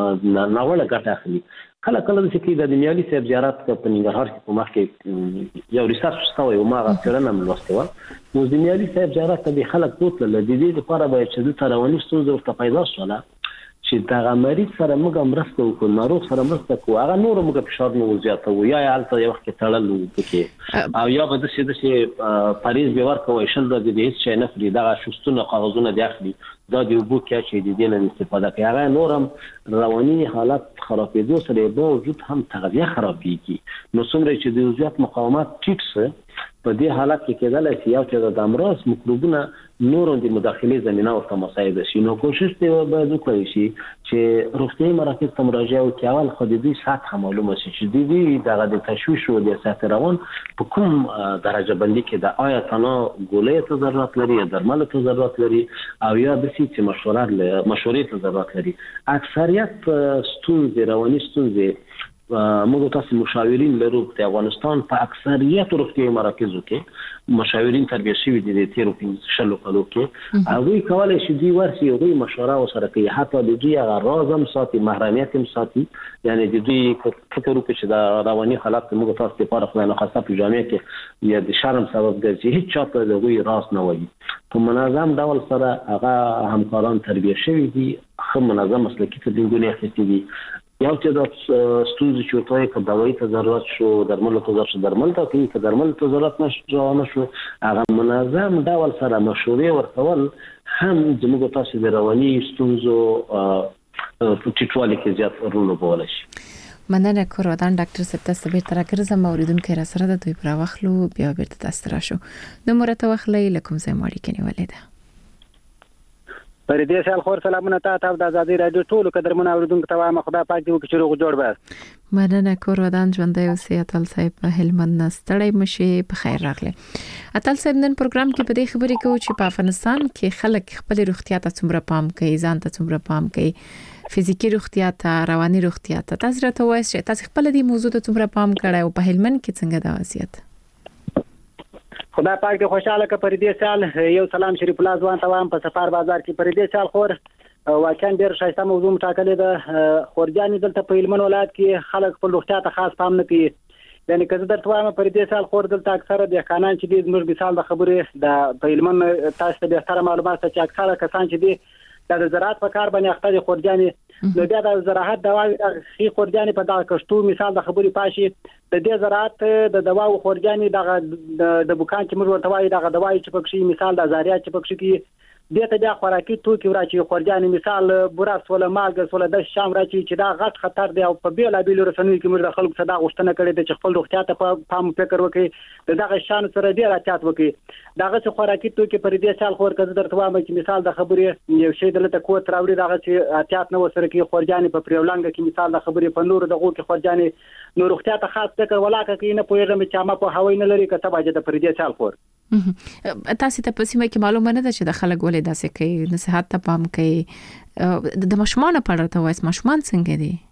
ناوړه ګټه اخلي کله کله چې د دنیالي صاحب زیارت په ننګرهار کې په مخ کې یو ریسرچ شوی او ما غوښتنه مې لوستله نو دنیالي صاحب زیارت ته د خلک بوتل د دې لپاره باید چې د رواني ستونزو ورته پیدا شوله چې دا مریض سره موږ مرسته وکړو ناروغ سره مرسته کوو هغه نور موږ فشار نه زیاتو یا حالت یو وخت تړل وکړي او یا به د څه د پاریس به ورکوي شل د دې هیڅ شي نه فري دا شوستونه کاغذونه دی اخلي دا دی وبو کې چې د دې نه استفاده کوي هغه نورم رواني حالت خرابېدو سره به وجود هم تغذیه خرابېږي نو څومره چې د زیات مقاومت ټیټ په دې حالت کې کېدل چې یو چې د امراض میکروبونه نورو د مداخلې زمينه او مساعد شي نو کوشش دی باید وکړي شي چې روغتيایي مراکز ته مراجعه وکړي اول خو د دې ساعت معلومه شي چې د دې دغه د تشویش او د صحت روان په کوم درجه بندي کې د آیا تنه ګولې ته ضرورت لري یا درمل ته ضرورت لري او یا د سې مشوره مشورې ته ضرورت لري اکثریت ستونزې رواني ستونزې موږ تاسو مشاورین لرو په افغانستان په اکثریت روغتیایي مراکزو کې مشاورین تربیه شوي دي د تیرو په شلو کلو کې هغه کولای شي دی ورسي یو مشوره وسره کوي حتی د دوی هغه رازم ساتي محرمیت هم ساتي یعنی د دوی فکر وکړي چې دا رواني حالات موږ تاسو لپاره خو نه خاصه په جامعه کې یا د شرم سبب ګرځي هیڅ چاته د دوی راز نه وایي په منظم ډول سره هغه همکاران تربیه شوي دي خو منظم مسلکي تدریسونه اخیستي دي یو چې د ستونزې چوتای په دوايي ته ضرورت شو درمل ته ضرورت شو درمل ته کې چې درمل ته ضرورت نشو هغه منظم ډول سره مشورې ورکول هم زموږ تاسو د رواني ستونزو په ټیټوالي کې زیات رول لوبولی شي مننه کورودان ډاکټر صاحب تاسو به تر کړه موریدونکو را سره د دوی پر واخلو بیا بیرته تاسو راشو نو مرته واخلې لکم زې ماړي کې نیولې ده پر دې سال خور سلامونه تاسو د ازادي رادیو ټولو قدرمنو اوریدونکو ته وایم خدای پاک دې وکړي روغ جوړ به مننه کورودان ژوندۍ اوسئ اتل صاحب په هلمند ستړی مشي په خیر راغله اتل صاحب نن پروګرام کې په دې خبرې کوو چې په افغانستان کې خلک خپل روغتیا ته څومره پام کوي ځان ته څومره پام کوي فزیکی روغتیا ته رواني روغتیا ته تاسو راته وایئ چې تاسو خپل دې موضوع ته څومره پام کړی او په هلمند کې څنګه دا وضعیت خدای پاک دې خوشاله کړي پر دې سال یو سلام شریف الله ځوان ته وایم په سفر بازار کې پر دې سال خور واقعا ډېر ښایسته موضوع ټاکلې ده خورجانې دلته په هلمند ولایت کې خلک په روغتیا ته خاص پام نه کوي یعنی که زه درته وایم پر دې سال خور دلته اکثره دهقانان چې دي زموږ مثال د خبرې د په هلمند تاسو ته بهتره معلومات چې اکثره کسان چې دي د زراعت په کار باندې اخته دي خورجانې نو بیا د زراعت دواوی خي خورجانې په دغه کشتو مثال د خبرې پاشي د دې زراعت د دواو خورجانې دغه د بوکان چې موږ ورته وایي دغه دوايي چې پکې مثال د زاریات چې پکې کې دې ته بیا خوراکي توکي ورچی خورجانې مثال بورس ولا مالګه ولا د شام راچی چې دا غټ خطر دی او په بیل بیل رسنوي کې موږ خلکو صدا غوښتنه کړې ده چې خپل روغتیا ته په پام فکر وکړي دغه شان سره ډیر احتیاط وکړي دغه څه خوراکي توکي پر دې سال خور کزه درته وایم چې مثال د خبرې یو شی دلته کوت راوړي دغه چې احتیاط نه وسره کې خورجانې په پریولنګ کې مثال د خبرې په نور دغه کې خورجانې نور روغتیا ته خاص فکر ولاکه کې نه پوهېږم چې ما په هوای نه لري کته باجه د پر دې سال خور تاسو ته په سیمه کې معلومه نه ده چې د خلک ولې داسې کوي نصيحت ته پام کوي د مشمان په اړه ته وایي مشمان څنګه دي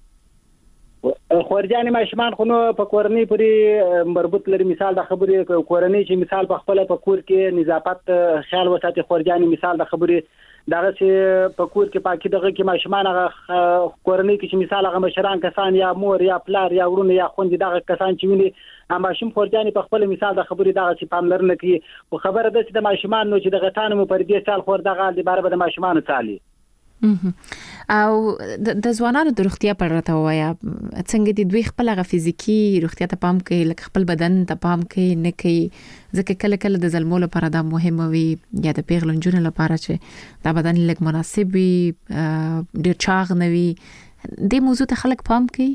خورجانې ماشمان خو نو په کورنۍ پورې مربوط لري مثال د خبرې کورنۍ چې مثال په خپل په کور کې نظافت خیال وساتي خورجانې مثال د خبرې دغه چې په کور کې پاکي دغه کې ماشمان هغه کورنۍ کې چې مثال هغه مشران کسان یا مور یا پلار یا ورونه یا خوندې دغه کسان چې ویني ماشوم خورجانې په خپل مثال د خبرې دغه چې پاملرنه کوي خو خبره ده چې د ماشومان نو چې دغه تانو پر دې سال خور دغه د بار به د ماشومان تعالی او د ځوانانو د روغتیا په اړه ته وایا څنګه دي دوی خپل غ فزیکی روغتیا ته پام کوي لکه خپل بدن ته پام کوي نه کوي ځکه کله کله د زلمو لپاره دا مهمه وي یا د پیغلنجونو لپاره چې دا بدن لږ مناسب وي ډیر چاغ نه وي د موضوع ته خلک پام کوي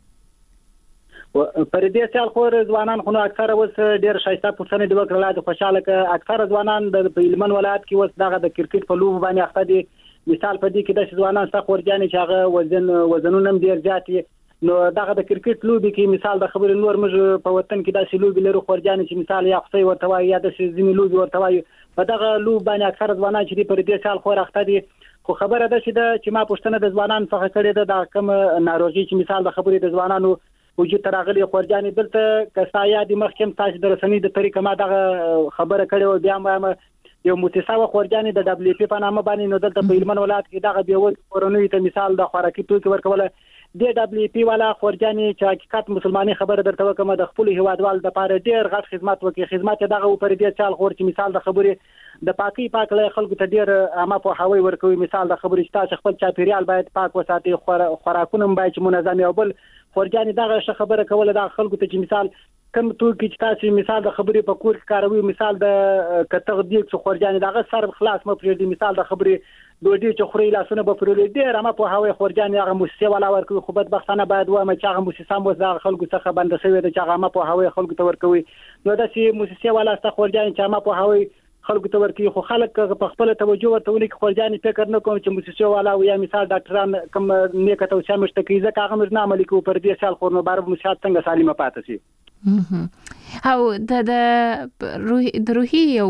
پر دې سال خور ځوانان خو اکثره وس ډیر شایسته پوښتنه دی وکړه د خوشاله ک اکثره ځوانان د هلمند ولایت کې وس دغه د کرکټ په لوب باندې اخته دي مثال په دې کې د ځوانان څخه خورجانې چې هغه وزن وزنونه هم ډیر زیات نو دغه د کرکټ لوبي کې مثال د خبرې نور موږ په وطن کې داسې لوبي لرو خورجانې چې مثال یا خصي ورته وایي یا د ځینې لوبي ورته وایي په دغه لوب باندې اکثر ځوانان چې پر دې سال خور اخته دي خو خبره ده چې د چې ما پوښتنه د ځوانان څخه کړې ده د کوم ناروغي چې مثال د خبرې د ځوانانو وجود تراغلي خورجانې دلته کسایا د مخکم تاسو د رسنۍ د طریقه ما دغه خبره کړې او بیا ما یو متساوي خورجانې د دبليو پی په نامه باندې نو دلته په هلمند ولایت کې دغه بیول کورونوي ته مثال د خوراکي توکي ورکوله د دبليو پی والا خورجانې چې حقیقت مسلمانۍ خبره درته وکم د خپل هوادوال د پاره ډیر غټ خدمت وکړي خدمت دغه پر دې چال خور چې مثال د خبرې د پاکي پاک له خلکو ته ډیر عامه په هوای ورکوي مثال د خبرې چې تاسو خپل چاپیریال باید پاک وساتئ خوراکونه باید منظم او بل خورجانې دغه خبره کوله د خلکو ته چې مثال کوم توکي چې تاسو مثال د خبرې په کور کې کاروي مثال د کتغ دی چې خورجانې دغه سر خلاص مو پرې مثال د خبرې دوی چې خوري لاسونه به پرې ډیر اما په هوای خورجانې هغه مؤسسه ولا ورکوي خو بدبختانه باید و ما چې هغه مؤسسه مو د خلکو څخه بند شوی د چې هغه په هوای خلکو ته ورکوي نو د سي مؤسسه ولا ست خورجانې چې ما په هوای خلکو ته ورکوي خو خلک په خپل توجه ورته ولي خورجانې فکر نه کوم چې مؤسسه ولا یا مثال ډاکټران کوم نیکه توصیه مشته کوي ځکه هغه موږ نه عملي کوو پر دې سال خور نو بار مؤسسه څنګه سالمه پاتې شي او د د روحي د روحي او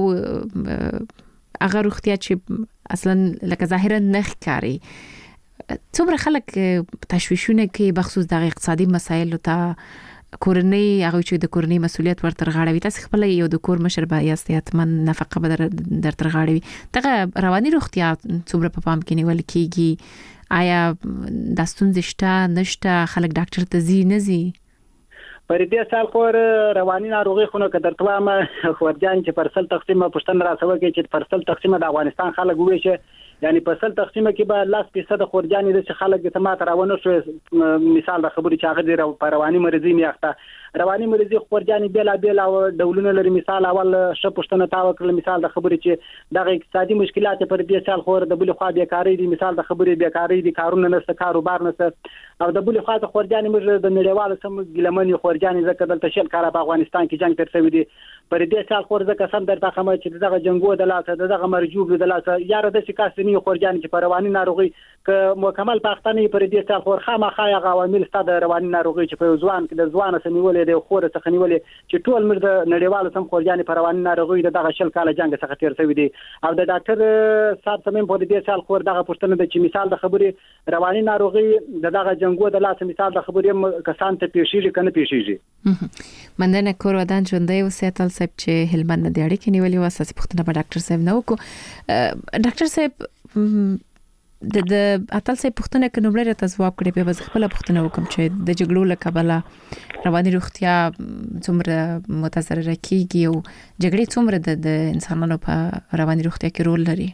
هغه روغتیا چې اصلا لکه ظاهرا نه ښکاري څومره خلک تشویشونه کوي بخصوص د اقتصادي مسایلو ته کورنۍ هغه چې د کورنۍ مسولیت ورته غاړوي تاسو خپل یو د کور مشر به یاست یتمن نفقه به در تر غاړوي دغه رواني روغتیا څومره په پام کې نیول کیږي آیا د ستونزې شته نشته خلک ډاکټر ته ځي نه ځي پر دې سال خور رواني ناروغي خو نو کدرته ما خورجان چې پرسل تقسیم پښتن را سوي چې پرسل تقسیم د افغانستان خلک وې چې یعنی پرسل تقسیم کې به لاس فیصد خورجانې د خلک ته ما تراونه شو مثال د خبرې چې هغه د رواني مرزي میاخته رواني مرزي خورجانې بلا بلا ډولونه لري مثال اول ش پښتنه تا وکړل مثال د خبرې چې د اقتصادي مشکلات پر دې سال خور د بل خو بیکاری دي مثال د خبرې بیکاری دي کارونه نشته کاروبار نشته او د بل خو خورجانې موږ د نړیوال سم ګلمنې خورجانې زکه دلته شل کار په افغانستان کې جنگ تر شوی دی پر دې سال خور زکه سم درته کوم چې دغه جنگو د لاسه دغه مرجوب د لاسه یاره د شکاستنی خورجانې چې پر رواني ناروغي ک مکمل پښتنې پر دې سال خور خامخا عوامل ستاسو رواني ناروغي چې په ځوان کې د ځوان سنولې د خور څخه نیولې چې ټول مرده نړیوال سم خورجانې پر رواني ناروغي دغه شل کال جنگ څخه تیر شوی دی او د ډاکټر صاحب سمیم په دې سال خور دغه پښتنه د چې مثال د خبرې رواني ناروغي دغه جنگو د لاسه مثال د خبرې کسان ته پیښیږي کنه پیښیږي مننه کور ودان ژوندۍ وساتل صاحب چې هلمند د اړیکې نیولې و اساسي پښتنه په ډاکټر صاحب نو کو ډاکټر صاحب د د اتل صاحب پښتنه کې نوملې راته ځواب کړی په وځ خپل پښتنه وکم چې د جګړو له کبله رواني روغتیا څومره متاثر راکېږي او جګړې څومره د انسانانو په رواني روغتیا کې رول لري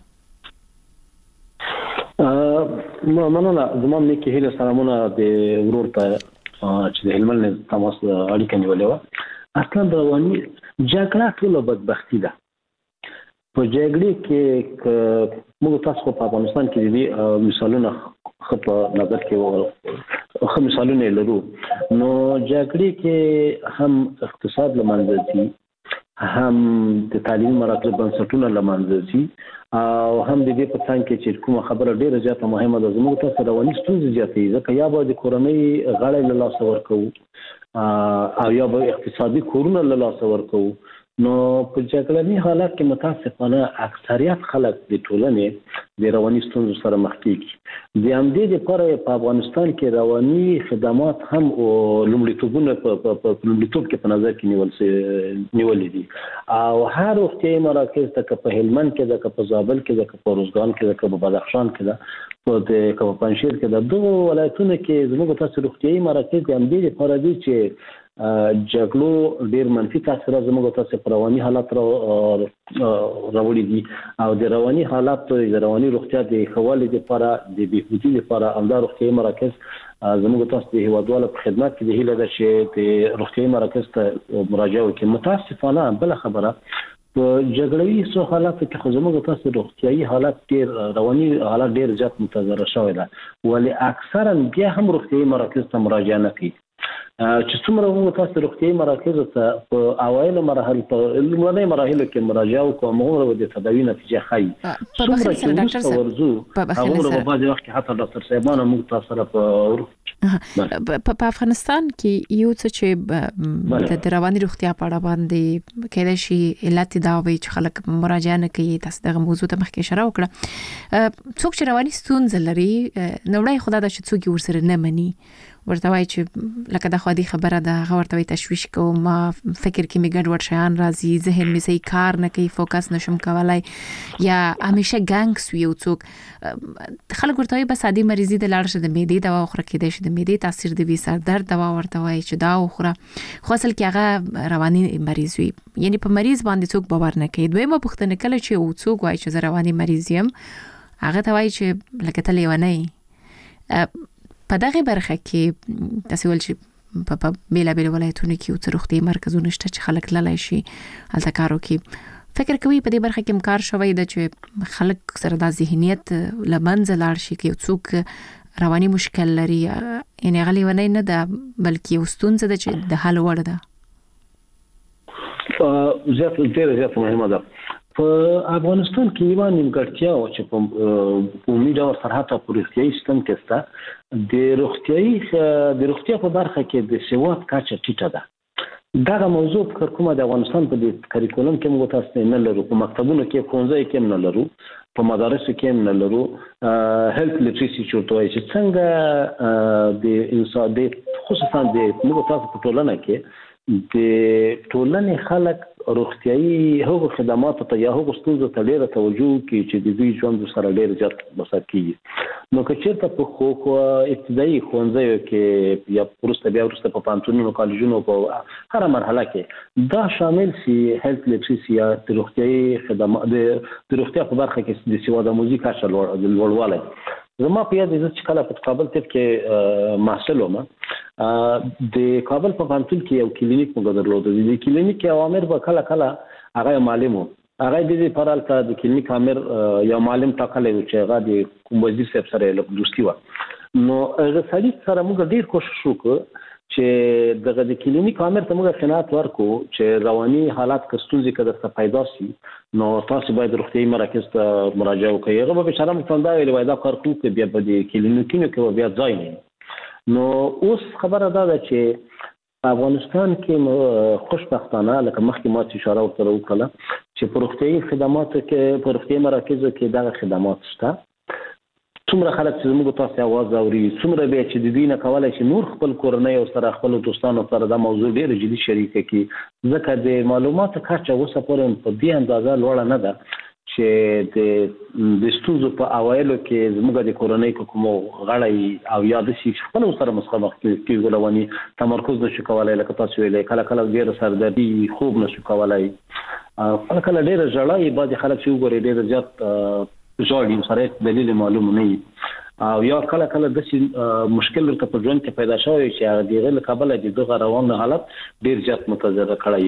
ا مننه زموږ نیکه هیله سلامونه د ورور ته چې د هلمند تماس اړیکه نیولې و اصلا د رواني جګړه ټول بدبختی ده په جګړې کې موږ تاسو په افغانستان کې دي مثالونه خپ نظر کې خو مثالونه لرو نو جګړې کې هم اقتصاد لمنځه دي هم د تعلیم مراکز بنسټونه لمنځه دي او هم د دې په څنګ کې چې کومه خبره ډیره زیاته مهمه ده زموږ تاسو رواني ستونزې زیاتې ځکه یا به د کورنۍ غړي له لاس ورکو او یا به اقتصادي کورونه له لاس ورکو نو په جګړني حالات کې متاسفانه اکثریت خلک د ټولنې د رواني ستونزو سره مخ کیږي د همدې لپاره په افغانستان کې رواني خدمات هم لومړیتوبونه په لومړیتوب کې په نظر کې نیول نیول دي او هر وختي مراکز ته په هلمند کې د په زابل کې د په روزګان کې د په بدخشان کې د په د پنځشیر کې د دوه ولایتونو کې زموږ تاسو روغتيایي مراکز د همدې لپاره دي چې جګړو ډیر منفي تاثیرات زموږ تاسو پر رواني حالات راوړي دي او د رواني حالات د رواني روغتیا د خوالي لپاره د بهبودي لپاره امدا روغتيایي مراکز زموږ تاسو د هیوادوالو په خدمت کې د هیله ده چې د روغتيایي مراکز ته مراجعه وکړي. متاسفانه بل خبره په جګړوي سو حالات کې خو زموږ تاسو روغتيایي حالات ډیر رواني حالات ډیر زیات متضرر شوی ده ولی اکثرا بیا هم روغتيایي مراکز ته مراجعه نه کوي چې څومره موږ تاسو روغتيایي مراکز ته په اوایلو مراحل په لومړنۍ مراحلو کې مراجعه وکړو موږ د تداوی نتیجه ښایي په بخښنه سره ډاکټر صاحب په بخښنه سره په بعض وخت کې حتی ډاکټر صاحبانو موږ تاسو سره په په افغانستان کې یو څه چې د رواني روغتیا په اړه باندې کېدای شي علت دا وي چې خلک مراجعه نه کوي تاسو دغه موضوع ته مخکې اشاره وکړه څوک چې رواني ستونزې لري نو وړي خدای دا چې څوک ورسره نه مني ورته وایي چې لکه د خودي خبره ده هغه ورته وایي تشویش کوم ما فکر کې می ګډ وډ شیان راځي ذهن می صحیح کار نه کوي فوکس نشم کولای یا همیشه ګانګس وي او څوک خلک ورته وایي بس عادي مریضي د لاړ شه د معدې دوا وخوره کېدای شي د معدې تاثیر دی وي سر درد دوا ورته وایي چې دا وخوره خو اصل کې هغه رواني مریض وي یعنی په مریض باندې څوک باور نه کوي دویمه پوښتنه کله چې او څوک وایي چې زه رواني مریض یم هغه ته وایي چې لکه ته لیونی په دغه برخه کې تاسو ول چې په بیلا بیل ولایتونو کې او روغتي مرکزونه شته چې خلک للای شي الته کارو کې فکر کوي په دې برخه کې امکار شوی د چې خلک سره د ذهنیت لمنځه لاړ شي کې څوک رواني مشکل لري یعنی غلي ونه نه ده بلکې یو ستونزه ده چې د حل وړ ده زیات ډیر زیات مهمه ده په افغانستان کې یو نیمګړتیا او چې په امید او سرحد او روغتيایي سیستم کې ستا د روغتيایي د روغتیا په برخه کې د سواد کچه ټیټه ده دا موضوع پر کومه د افغانستان په د کریکولم کې موږ تاسو نه لرو په مکتبونو کې ښوونځي کې نه لرو په مدارسو کې نه لرو هیلث لیټریسي چې توای چې څنګه د انسان د خصوصا د موږ تاسو په ټولنه کې د ټولنې خلک روغتيایي هغو خدماتو ته یا هغو ستونزو ته ډېره توجه کوي چې د دوی ژوند سره ډېر زیات مساوي کیږي نو که چېرته په خو ابتدایي ښوونځیو کې یا وروسته بیا وروسته په پوهنتونونو کالجونو په هره مرحله کې دا شامل سي هیلث لیټریسي یا د روغتيایي خدمات د روغتیا په برخه کې د سواد آموزي کچه لوړوالی زما په یاد چې کله په کابل کې محصل وم د کابل په پوهنتون کې یو کلینیک موږ درلود د کلینیک اوامر به کله کله هغه معلم وو هغه د دې پر الته د کلینیک امر یو معلم ټاکلی و چې هغه د کوم وزیر صاحب سره دوستي و نو هغه سړي سره موږ ډیر کوشش وکړو چې دغه د کلینیک امر ته موږ قناعت ورکو چې رواني حالات کستونځي کده څه پیدا شي نو تاسو باید روغتيایي مراکز ته مراجعه وکړئ هغه به شرم څنګه ویل وای دا کار کوي بیا په دې کلینیکونو کې بیا ځای نه نو اوس خبره ده چې افغانستان کې خوشبختانه لکه مخکې ما اشاره وکړه چې په روغتيایي خدماتو کې په روغتيایي مراکزو کې دغه خدمات شته څومره خلک چې موږ تاسو आवाज اوري څومره به چې د دینه کولای شي نور خپل کورنۍ او سره خپل دوستانو سره دا موضوع ډیر جدي شریک کی ځکه د معلوماتو کچه اوسه پورې په دې اندازه لوړه نه ده چې د د ستونزو په اوایلو کې زموږ د کورنۍ کوم غړی او یاد شي خپل سره مسخه کې غلوانی تمرکز نشو کولای لکه تاسو ویلې کله کله ډیر سردردي خوب نشو کولای کله کله ډیر ژړای بعض خلک چې وګوري ډیر زیات ژوړي سره دلیل معلوم نه او یا کله کله د مشکل ورته په ژوند کې پیدا شوی چې هغه دیغه قبل د دغه روان حالت ډیر زیات متضرر کړی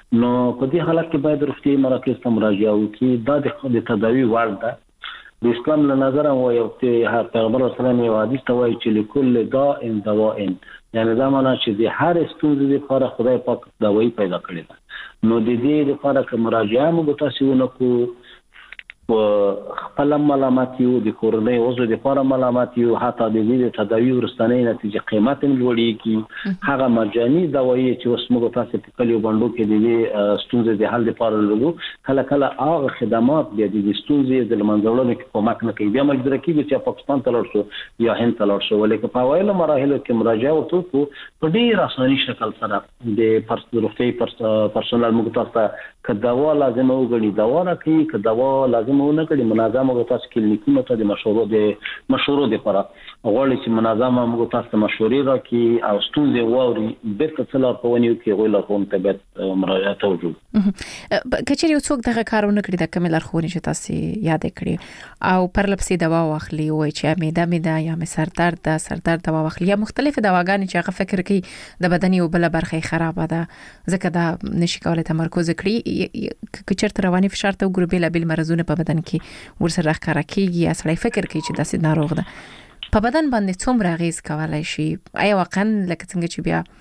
نو په دې حالت کې باید روغتیايي مراکز ته مراجعه وکړي. دا د تداوی وړ ده. د اسلام له نظره و یو ته پیغمبر اسلام یو حدیث ته وایي چې لكل داء دواء، یعنی دا معنا چې د هر ستونزې لپاره خدای پاک دوايي پیدا کړې ده. نو د دې لپاره چې مراجعه موږ تاسو ونکو خپل ملامت یو د کورنۍ عضو د لپاره ملامت یو، حتی د دې تداوی ورستنې نتیجه قیمت هم لوړیږي. هغه مجاني دوايي چې اوس موږ تاسو په کلیو باندې کې د ستونزې د حل لپاره لرو، کله کله هغه خدمات د دې ستونزې د منځوړلو کې کومک نه کوي. بیا مجبور کیږي چې پاکستان ته لاړ شو یا هند ته لاړ شو، ولکه په اوایلو مراحلو کې مراجعه وکړو په ډیر اساني شکل سره د روغتیايي پرسونل موږ تاسو که دوا لازم وګڼي دوا راکړي، که دوا لازم ونه کړي منظم موږ تاسو کلینیکونو ته د مشورو د مشورو لپاره غواړي چې منظم موږ تاسو مشورې راکړي او ستونزې واوري بیرته څلور په ونیو کې غوړل کوم ته به مراجعه وکړو. کچېر یو څوک دغه کارونه کړی د کمل لارښوونې چې تاسو یاد کړی او پر لپسې دوا واخلي وای چې معده معده یا سر درد ده سر درد دوا واخلي یا مختلف دواګانې چې هغه فکر کوي د بدن یو بل برخه خراب ده ځکه دا نشي کولای تمرکز کړي. کچېر رواني فشار ته وګوري بل بل مرزونه په بدن کې ورسره ښکارا کیږي یا سړی فکر کوي چې داسې ناروغ ده، په بدن باندې څومره اغیز کولای شي؟ آیا واقعا لکه څنګه چې بیا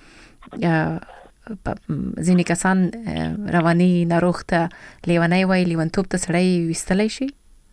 ځینې کسان رواني ناروغ ته لیونی وایي لیونتوب ته سړی ویستلی شي؟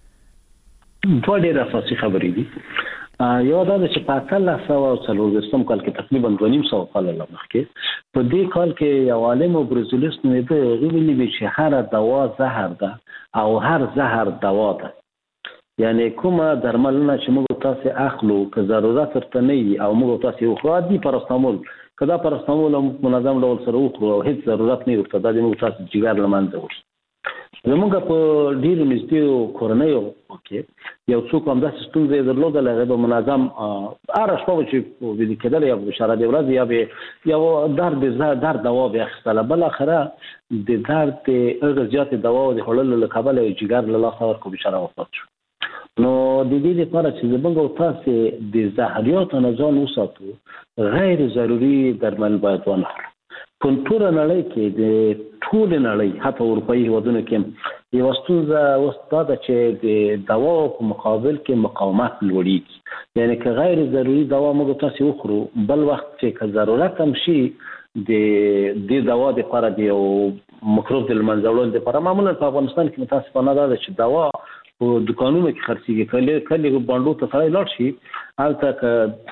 دوه ډېر اساسي خبرې دي. یو دا چې په اتلس سوه څلوېښتم کال کې تقریبا دوه نیم سوه کاله مخکې په دې کال کې یو عالم برزیلیس نومیده هغه ویلي چې هر دوا زهر ده او هر زهر دوا ده. یعنی کومه درملنه چې موږ تاسو اخلو که ضرورت ورته نه وي او موږ تاسو یو خو عادي پاراسټامول کدا پاراسټامول منظم ډول سره وخورو او هیڅ ضرورت نه ورته د موږ تاسو جګر لمنځه وړي. زموږ په ډیرو نږدې کورنیو کې یو څوک هم داسې ستونزې درلودله، هغه به منظم هره شپه چې ویلي کېدل یا بشاره د ورځې یا به یو درد درد دوا به اخیستله، بالاخره د درد هغه زیاتې دوا د خوړلو له کبله یې جګر له لاسه ورکړو، بشاره وفات شو. نو د دې لپاره چې زموږ او تاسو د زهریاتو نه ځان وساتو غیر ضروري درمل باید ونه خورو. په ټوله نړۍ کې د ټولې نړۍ حتی اروپایي هېوادونو کې یوه ستونزه اوس دا ده چې د دواو په مقابل کې مقاومت لوړېږي. یعنې که غیر ضروري دوا موږ تاسې وخورو، بل وخت چې که ضرورت هم شي د دې دوا دپاره د یو مکروب د له منځه وړلو دپاره معمولا په افغانستان کې متاسفانه دا ده چې دوا په دوکانونو کې خرڅېږي. کله کله بانډو ته سړی لاړ شي هلته که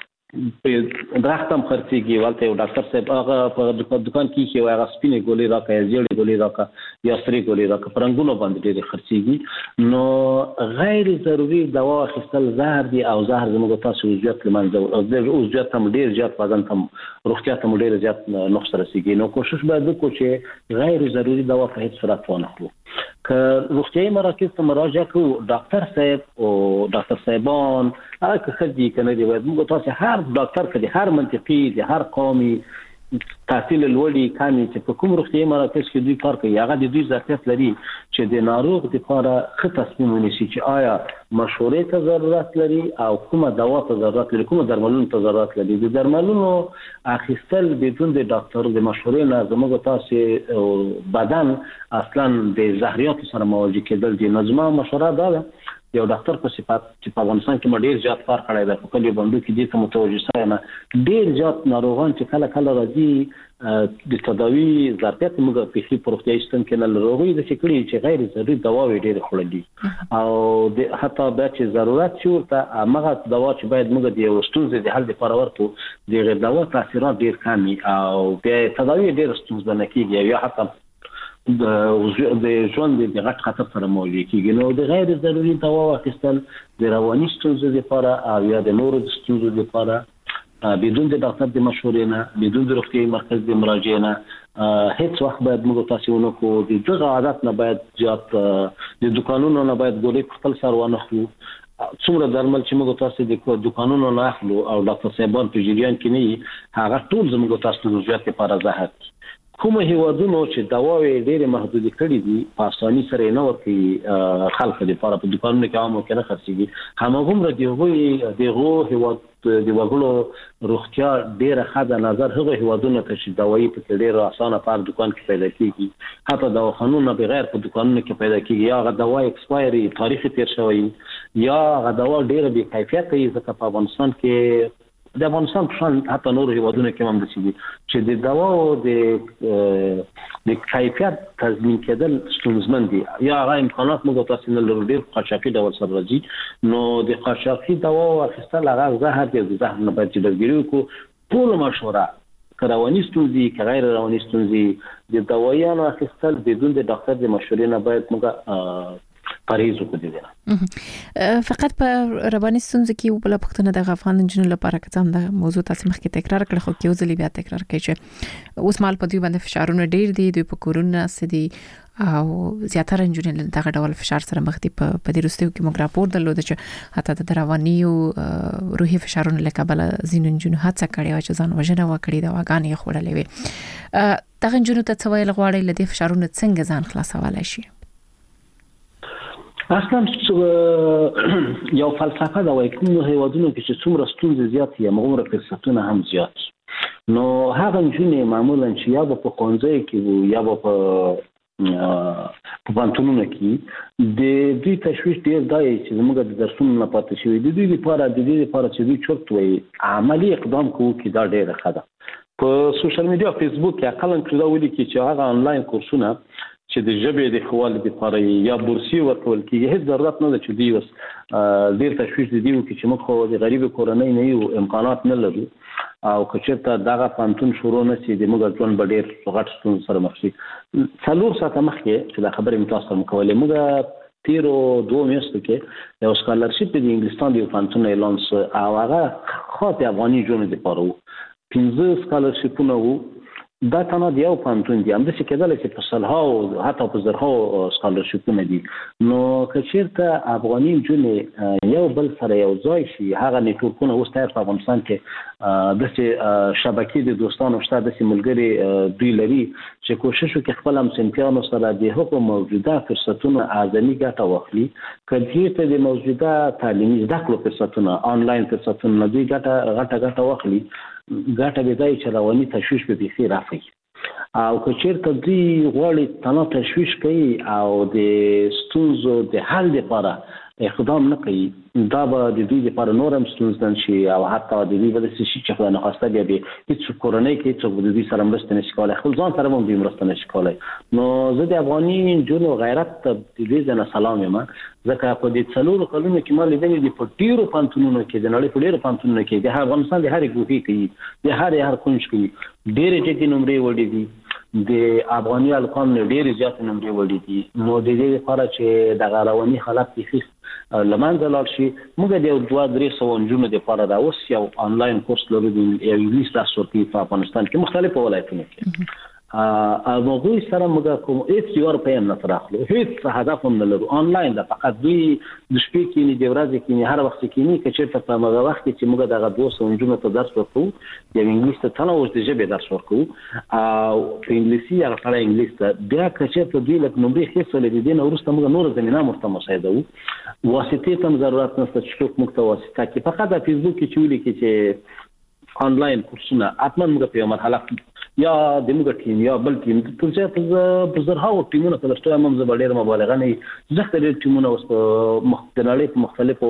په درخت هم خرڅېږي، هلته یو ډاکټر صاحب هغه په دوکان کې ایښي وي، هغه سپینې ګولۍ راکړه یا زیړې ګولۍ راکړه یا سرې ګولۍ راکړه، په رنګونو باندې ډېرې خرڅېږي. نو غیر ضروري دوا اخیستل زهر دي او زهر زموږ تاسو عضویت له منځه وړي، عضویت هم ډېر زیات بدن ته روغتیا ته مو ډېر زیات نقص رسېږي. نو کوشش باید وکړو چې غیر ضروري دوا په هېڅ صورت ونه خورو. که روغتیايي مراکز ته مراجعه کوو، ډاکټر صاحب او ډاکټر صاحبان هغه که ښه دي که نه دي، باید موږ تاسو هر ډاکټر که د هر منطقي د هر قومي تحصیل لوړي کامي چې په کوم روغتیايي مراکز کې دوی کار کوي، هغه د دوی ظرفیت لري چې د ناروغ لپاره ښه تصمیم ونیسي چې آیا مشورې ته ضرورت لري او کومه دوا ته ضرورت لري، کومه درملونو ته ضرورت لري. د درملونو اخیستل بدون د ډاکټر د مشورې نه زموږ تاسو بدن اصلا د زهریاتو سره مواجه کېدل دي. نو زما مشوره دا ده یو ډاکټر په صفت چې په افغانستان کې ډېر زیات کار کړی دی، په کلیو بندو کې دې ته متوجه شوی نه، ډېر زیات ناروغان چې کله کله راځي د تداوي ظرفیت موږ پیښې په روغتیايي سیستم کې نه لرو، هغوی داسې کړي چې غیر ضروري دواوې ډېرې خوړلي او د حتی بیا چې ضرورت شي ورته همغه دوا چې باید موږ د یو ستونزې د حل لپاره ورکړو د هغې دوا تاثیرات ډېر کم وي او بیا تداوي ډېره ستونزمنه کېږي یا حتی د ژوند د غټ خطر سره مواجه کېږي. نو د غیر ضروري دوا واخیستل د رواني ستونزو لپاره او یا د نورو ستونزو لپاره بدون د ډاکټر د مشورې نه، بدون د روغتیايي مرکز د مراجعې نه هیڅ وخت باید موږ تاسو ونه کو. د دغه عادت نه باید زیات د دوکانونو نه باید ګولۍ په خپل سر ونه خورو. څومره درمل چې موږ تاسو د دوکانونو نه اخلو او ډاکټر صاحبان په جریان کې نه وي، هغه ټول زموږ تاسو د ضرورت لپاره زهر دي. کومه هیوادونو چې دواوې ډېرې محدودې کړي دي په اساني سره یې نه ورکوي خلکو لپاره، په دوکانونو کې عام کې نه خرڅېږي، هماغومره د هغوی د هغو هیواد د وګړو روغتیا ډیره ښه نظر هغه هیوادونو ته چې دوايي په ډیره اسانه په دکان کې پیدا کیږي حتی د قانون بغیر په دکانونو کې پیدا کیږي یا غ دوا ایکسپایری تاریخ تیر شوی یا غ دوا ډیره بې کیفیت وي ځکه په افغانستان کې د افغانستان په شان حتی نور هیوادونو کې هم دي چې د دواو د د کیفیت تضمین کېدل ستونزمن دي یا هغه امکانات موږ تاسو نه لرو ډیر قاچاقي ډول سره راځي نو د قاچاقي دواو اخیستل هغه زهر دی د زهر نه باید جلوګیری وکړو ټول مشوره رواني ستونزې که غیر رواني ستونزې د دوايانو اخیستل بدون د ډاکټر د مشورې نه باید موږ پرهیز وکړو. فقط په رواني ستونزې کې بل پښتنه د افغان جنونو لپاره کتم د موضوع تاسو مخکې تکرار کړ خو کې وزلي بیا تکرار کوي چې اوس مال په دوی باندې فشارونه ډیر دي دوی په کورونا سدي او زیاتره جنونو دغه ډول فشار سره مخ دي په دې وروستیو کې موږ راپور درلود چې حتی د رواني او روحي فشارونو له کبله زینو جنونو هڅه کړې او چې ځان وژنه وکړي دا واګانې خورلې وي دغه جنونو ته څه ویل غواړي لدې فشارونو څنګه ځان خلاصولای شي؟ اصلا یو فلسفه دا وایي کوم هیوادونو کې چې څومره ستونزې زیات یا مغمره فرصتونه هم زیات نو هغه جنې معمولا چې یا په قونځي کې یا په په پانتونو کې د دوی تشویش ډیر دی چې موږ د درسونو نه پاتې شوی د دوی لپاره د دې لپاره چې دوی چورت وي عملی اقدام کوي چې دا ډیره ښه ده په سوشل میډیا فیسبوک کې اقلا کړه ولي چې هغه آنلاین کورسونه چې د ژبې د خوالي لپاره یا بورسي ورکول کیږي هیڅ ضرورت نه ده چې دی وس ډیر تشویش دي چې موږ خو د غریب کورنۍ نه یو امکانات نه لرو او کچته دغه پانتون شروع نه سي د موږ ځون بډیر غټ ستونزې سره مخ شي څلور ساعته مخکې چې دا خبره متاسفه مکولې موږ تیرو دوه میاشتو کې یو سکالرشپ د انګلستان دی پانتون اعلان او هغه خاطر افغاني جون د پاره پنځه سکالرشپونه وو دا تنه دی او پانتون دی هم د څه کېدل چې په سلها او حتی په زرها سکالرشپونه دي نو کچیرته افغاني جونې یو بل سره یو ځای شي هغه نیټورکونه اوس تر په افغانستان کې د څه شبکې د دوستانو شته د ملګری دوی لري چې کوشش وکړي خپل هم سنتیانو سره د حکومت موجوده فرصتونه اعظمي ګټه واخلي کله د موجوده تعلیمي زده کړو فرصتونه آنلاین فرصتونه دوی ګټه غټه ګټه واخلي ګټه به ځای چې رواني تشویش به بيخي رافي او کچیرته دوی غواړي تنه تشویش کوي او د ستونزو د حل لپاره اقدام نه کوي دا به د دوی لپاره نورم ستونزمن شي او حتی د دوی په څه شي چې خو نه خواسته بیا به هیڅ کورنۍ کې څوک د دوی سره مرسته نشي کولای خپل ځان سره هم دوی مرسته نشي کولای نو زه د افغاني جنو غیرت د دې نه سلام یم ځکه په دې څلورو کلونو کې ما لیدلې د پټیرو پانتونونو کې د نړۍ په ډیرو پانتونونو کې د افغانستان د هرې ګوټي کې د هرې هر کونج کې ډېرې جدي نمرې وړي دي د افغاني الکان ډېرې زیات نمرې وړي دي نو د دې لپاره چې د رواني حالت کې لمانځه لاړ شي موږ د یو دوه درې سوه نجونو دپاره دا اوس یو آنلاین کورس لرو د یو انګلیس درس ورکوي په افغانستان کې مختلفو ولایتونو کې او هغوی سره موږ کوم هیڅ یو روپۍ هم نه ترې اخلو هیڅ هدف هم نه لرو آنلاین ده فقط دوی د شپې کښېني د ورځې کښېني هر وخت کښېني که چېرته په همغه وخت کې چې موږ دغه دوه سوه نجونو ته درس ورکوو یو انګلیس ته تنه اوس د ژبې درس ورکوو او په انګلیسي هغه سړی انګلیس ته بیا که چېرته دوی لږ نمرې ښې سولې د دې نه وروسته موږ نوره زمینه هم ورته مساعدوو واسطې ته هم ضرورت نشته چې څوک موږ ته واسطه کړي فقط د فیسبوک کې چې ولیکي چې آنلاین کورسونه حتما موږ په یو مرحله یا د موږ ټیم یا بل ټیم تر څو په زرهاو ټیمونه په لسټو هم زه ډېر مبالغه نه زه ډېر ټیمونه اوس په مختلفو په مختلفو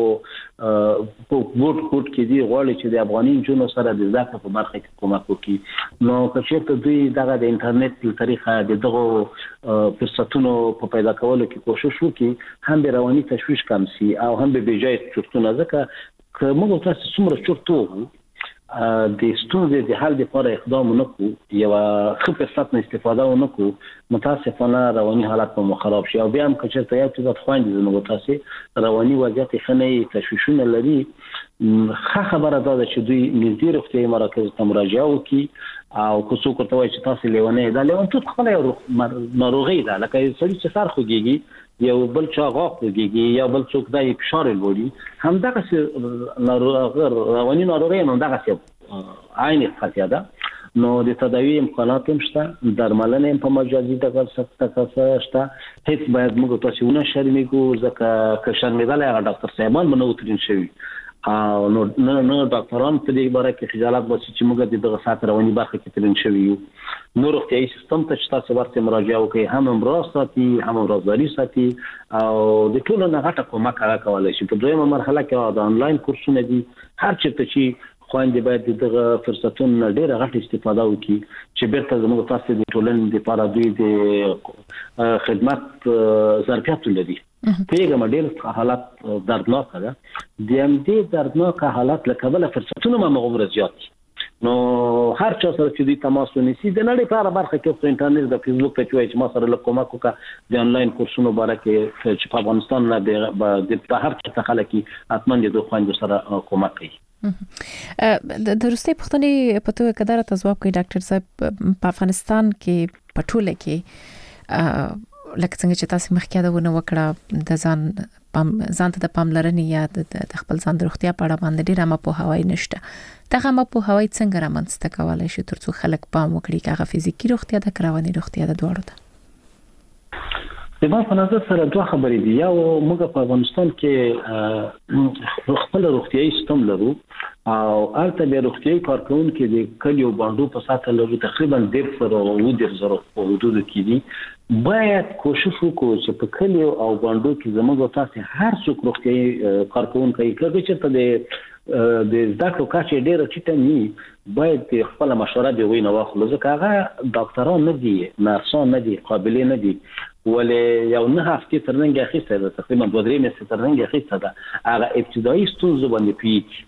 په بوت کوټ کې دي غواړي چې د افغاني جنونو سره د ذکر په برخه کې کومک وکړي نو که چېرته دوی دغه د انټرنیټ په طریقه د دغه فرصتونو په پیدا کولو کې کوشش وکړي هم به رواني تشویش کم شي او هم به بجای چورتونه ځکه که موږ تاسو څومره چورتو د ستونزې د حل لپاره اقدام ونکړو یو ښه فرصت نه استفاده ونکړو متاسفانه رواني حالت به خراب شي او بیا هم که چېرته یو څه خویندې زموږ تاسې رواني وضعیت ښه نه تشویشونه لري ښه خبره دا ده چې دوی نږدې روغتیایي مراکزو ته مراجعه وکړي او که څوک ورته وایي چې تاسې لیونی دا لیونتوب خپله یو ناروغي ده لکه یو سړي چې سر خوږېږي یو بل چا غاښ خوږېږي یا بل څوک دا یې فشار یې لوړي همدغسې رواني ناروغي هم همدغسې عین خطیه ده نو د تداوي امکانات هم شته درملنه هم په مجازي ډول شته هیڅ باید موږ تاسې ونه شرمېږو ځکه که شرمېدلی هغه ډاکټر صاحبان به نه وترین شوي او نو نه نه ډاکټران په دې باره کې خجالت باسي چې موږ د دغه سات رواني برخه کې تلین شوی یو. نو روغتیايي سیستم ته چې تاسو ورته مراجعه وکړئ هم امراض ساتي هم امراضداري ساتي او د ټولو نه غټه کومک کولای شي. په دویمه مرحله کې د انلاین کورسونه دي، هر چېرته چې خويندې باید دغه فرصتونو ډېره غټه استفاده وکړي چې بیرته زموږ تاسو د ټولنې لپاره دوی د خدمت ظرفیت لري. پیغام ډېر حالات دردناک ده، د دې دردناک حالات له کبله فرصتونه مغوره زیات. نو هر چا سره چې دوی تماس ونیسي د نړۍ په اړه برخه کې په انټرنیټ د فیسبوک ته چې ما سره له کومک وکړه د انلاین کورسونو باره کې چې په افغانستان نه د هر څه خلک اتمن د خويندو سره کومک کوي. د درسته پښتني په توګه کدار ته ځواب کوي ډاکټر صاحب، په افغانستان کې پټوله کې لکه څنګه چې تاسو مخکې دا ونه وکړه د ځان پام ځان ته د پاملرنې یا د خپل ځان د روغتیا په اړه باندې ډیره ما په هواي نشته. دغه ما په هواي څنګه رامنځته کولای شي ترڅو خلک پام وکړي چې هغه فزیکی روغتیا د کروانی روغتیا د دواړو ده؟ د ما په نظر سره دوه خبرې دي. یو موږ په افغانستان کې خپل روغتیايي سیستم لرو او البته د روغتیايي کارکونکو د کلیو باندې په ساته لرو تقریبا ډېر سره و ډېر زره په حدود کې دي. باید کوشش وکړو چې په کلیو او باندې کې زموږ تاسو هر څوک روغتیايي کارکونکو کې چې د د زدکړو کچه ډېره ټیټه ني باید خپل مشوره دی وینه واخلو، ځکه هغه ډاکټران نه دي، نرسان نه دي، قابلې نه دي، ولې یو نه هفته ترنګ اخیسته ده، تقریبا دوه درې میاشتې ترنګ اخیسته ده، هغه ابتدایي ستونزې باندې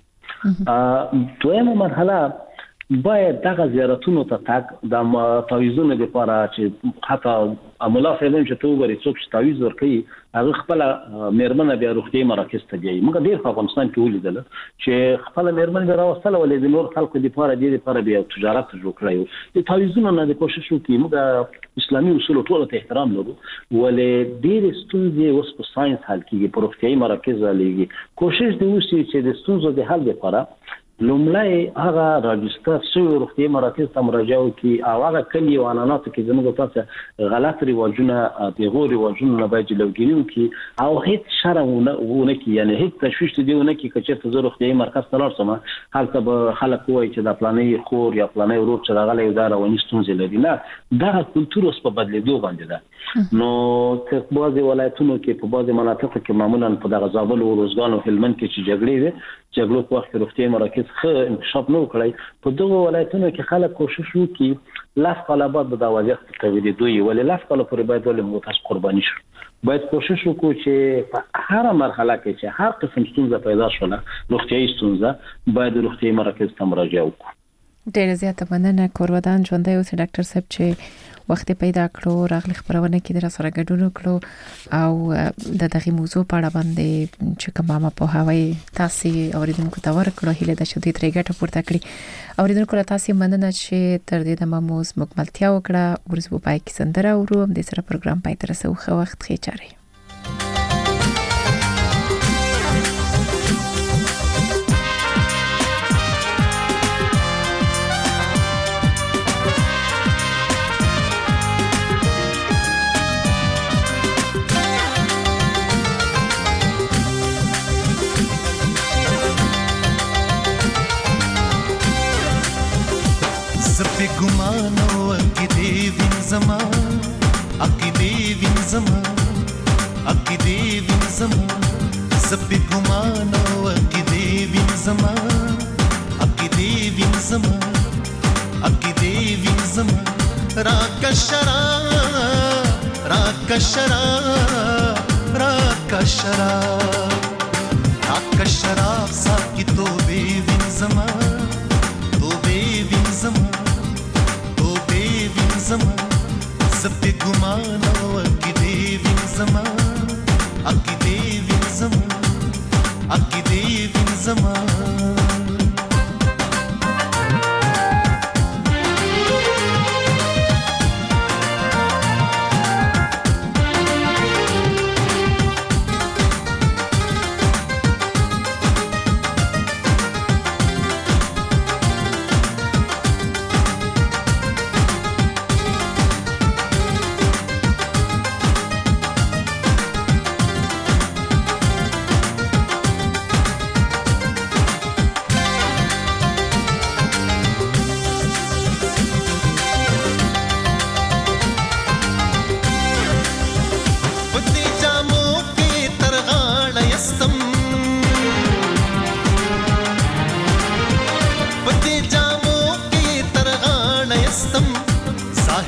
پیږي. دویمه مرحله باید دغه زیارتونو ته تګ د تعویضونو لپاره چې حتی مولا فعلا چې تو غوړي څوک چې تعویض ورکړي هغه خپل مېرمنه بیا روغتي مراکز ته دی. موږ ډېر په افغانستان کې ولیدل چې خپل مېرمنه بیا راوستله ولې د نور خلکو لپاره دې لپاره بیا تجارت جوړ کړی. د تعویضونو نه د کوشش وکړي، موږ اسلامي اصول ټول ته احترام لرو، ولې ډېر ستونزې اوس په ساينس حل کیږي، په روغتي مراکز لګي. کوشش دی وشي چې د ستونزو د حل لپاره لومړی هغه راجستر شوی روغتي مراکز ته مراجعه وکړي او هغه کلی او عنعناتو کې زموږ تاسو غلط رواجونه د غور رواجونه نه باید جلوګیری وکړي او هیڅ شرم ونه کوي، یعنی هیڅ تشویش دی ونه کوي چې ته زه روغتي مرکز ته لاړ شم هلته به خلک وایي چې د پلانې خور یا پلانې ورور چې راغلی دا رواني ستونزې لري. نه، دغه کلتور اوس په بدلېدو باندې ده. نو په بعضې ولایتونو کې په بعضې مناطقو کې معمولا په دغه زابل او روزګان او هلمند کې چې جګړې وي، جګړو په وخت کې روغتي مراکز ښه انکشاف نه وکړی. په دغو ولایتونو کې خلک کوشش وکړي لاس کاله بعد به دا وضعیت تولیدوي، ولې لاس کاله پورې باید ولې موږ تاسو قرباني شو. باید کوشش وکړو چې په هر مرحله کې چې هر قسم ستونزه پیدا شوله، روغتیايي ستونزه، باید روغتي مراکز ته مراجعه وکړو. ډېر زیاته مننه کورودان ژوندۍ اوسې ډاکټر صاحب چې وخت پیدا کړو راغلی خبرونه کې در سره ګډون وکړو او د دغه موضوع په اړه باندې چې کومه په هواي تاسو اوریدونکو ته ورکړو هله د شدید ترګټه پورته کړی. اوریدونکو تاسو مننه چې تر دې د موضوع مکملتیا وکړه. ورسو پای کې سندره ورو هم د سره پروګرام پای تر سه خو وخت خې چاري. زپی ګمانو اکی دی وین زما اکی دی وین زما اکی دی وین زما زپی ګمانو اکی دی وین زما اکی دی وین زما اکی دی وین زما راک شرا راک شرا راک شرا راک شرا ساکی تو بی وین زما تو بی وین زما زما زپی ګمانو اکی دی وین زما اکی دی وین زما اکی دی وین زما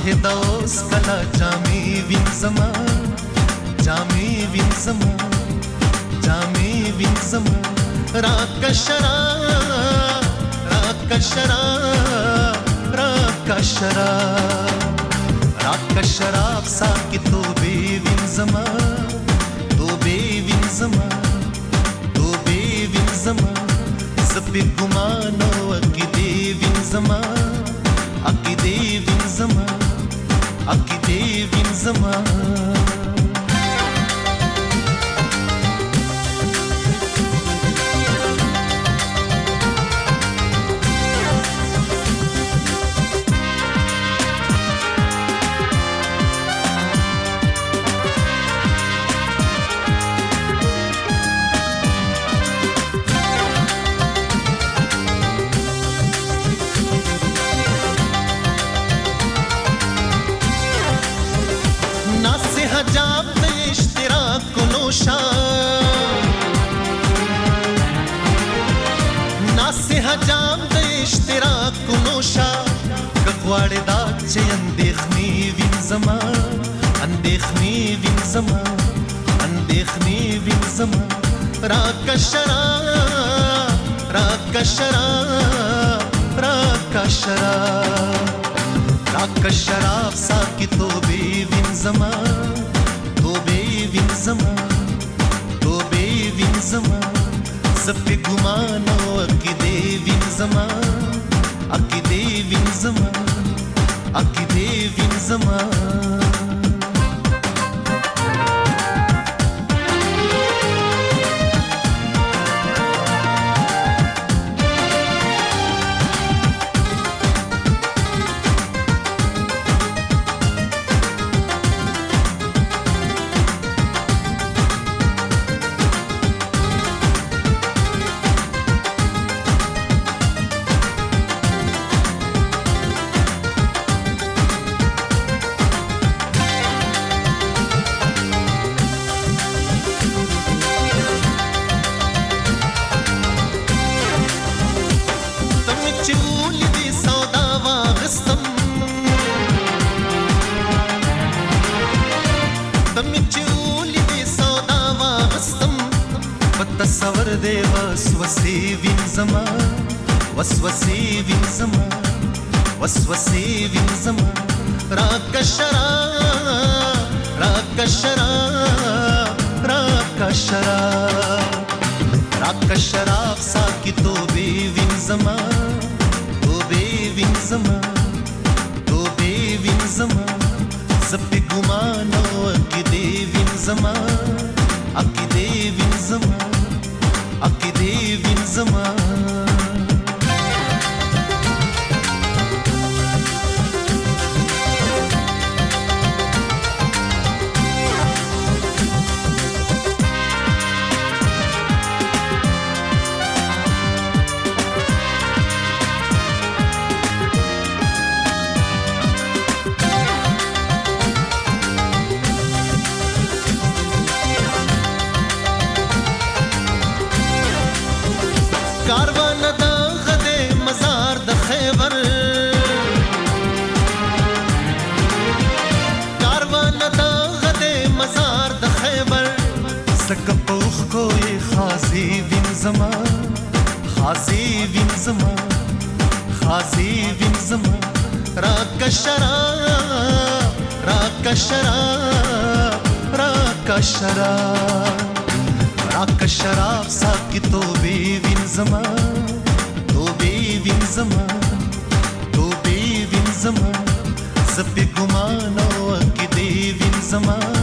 واخه دوس کلا جامي وینځما جامي وینځما جامي وینځما راکشرا راکشرا راکشرا راکشرا ساکي توبه وینځما توبه وینځما توبه وینځما زپی ګمانو اکی دی وینځما اکی دی وینځما اکی دی وینځما جام د اشتراک کو نوشا کغواړې دا چې اندېخنی وینځما اندېخنی وینځما اندېخنی وینځما راکشرا راکشرا راکشرا راکشرا ساکي توبه وینځما توبه وینځما توبه وینځما زپی ګمانو اکی دی وینځما اکی دی وینځما اکی دی وینځما تصور دی وسوسه وینځما وسوسه وینځما وسوسه وینځما راکشرا راکشرا راکشرا راکشرا ساکي توبه وینځما توبه وینځما توبه وینځما زپی ګمانو اکی دی وینځما اکی دی وینځما اکی دی وینځما کاروان د غده مزار د خیبر کاروان د غده مزار د خیبر سکه پوخ کوی خاصی وینځما خاصی وینځما خاصی وینځما راکشرا راکشرا راکشرا راکشرا ساکي توبه وینځما توبه وینځما توبه وینځما زپی ګمانو اکی دی وینځما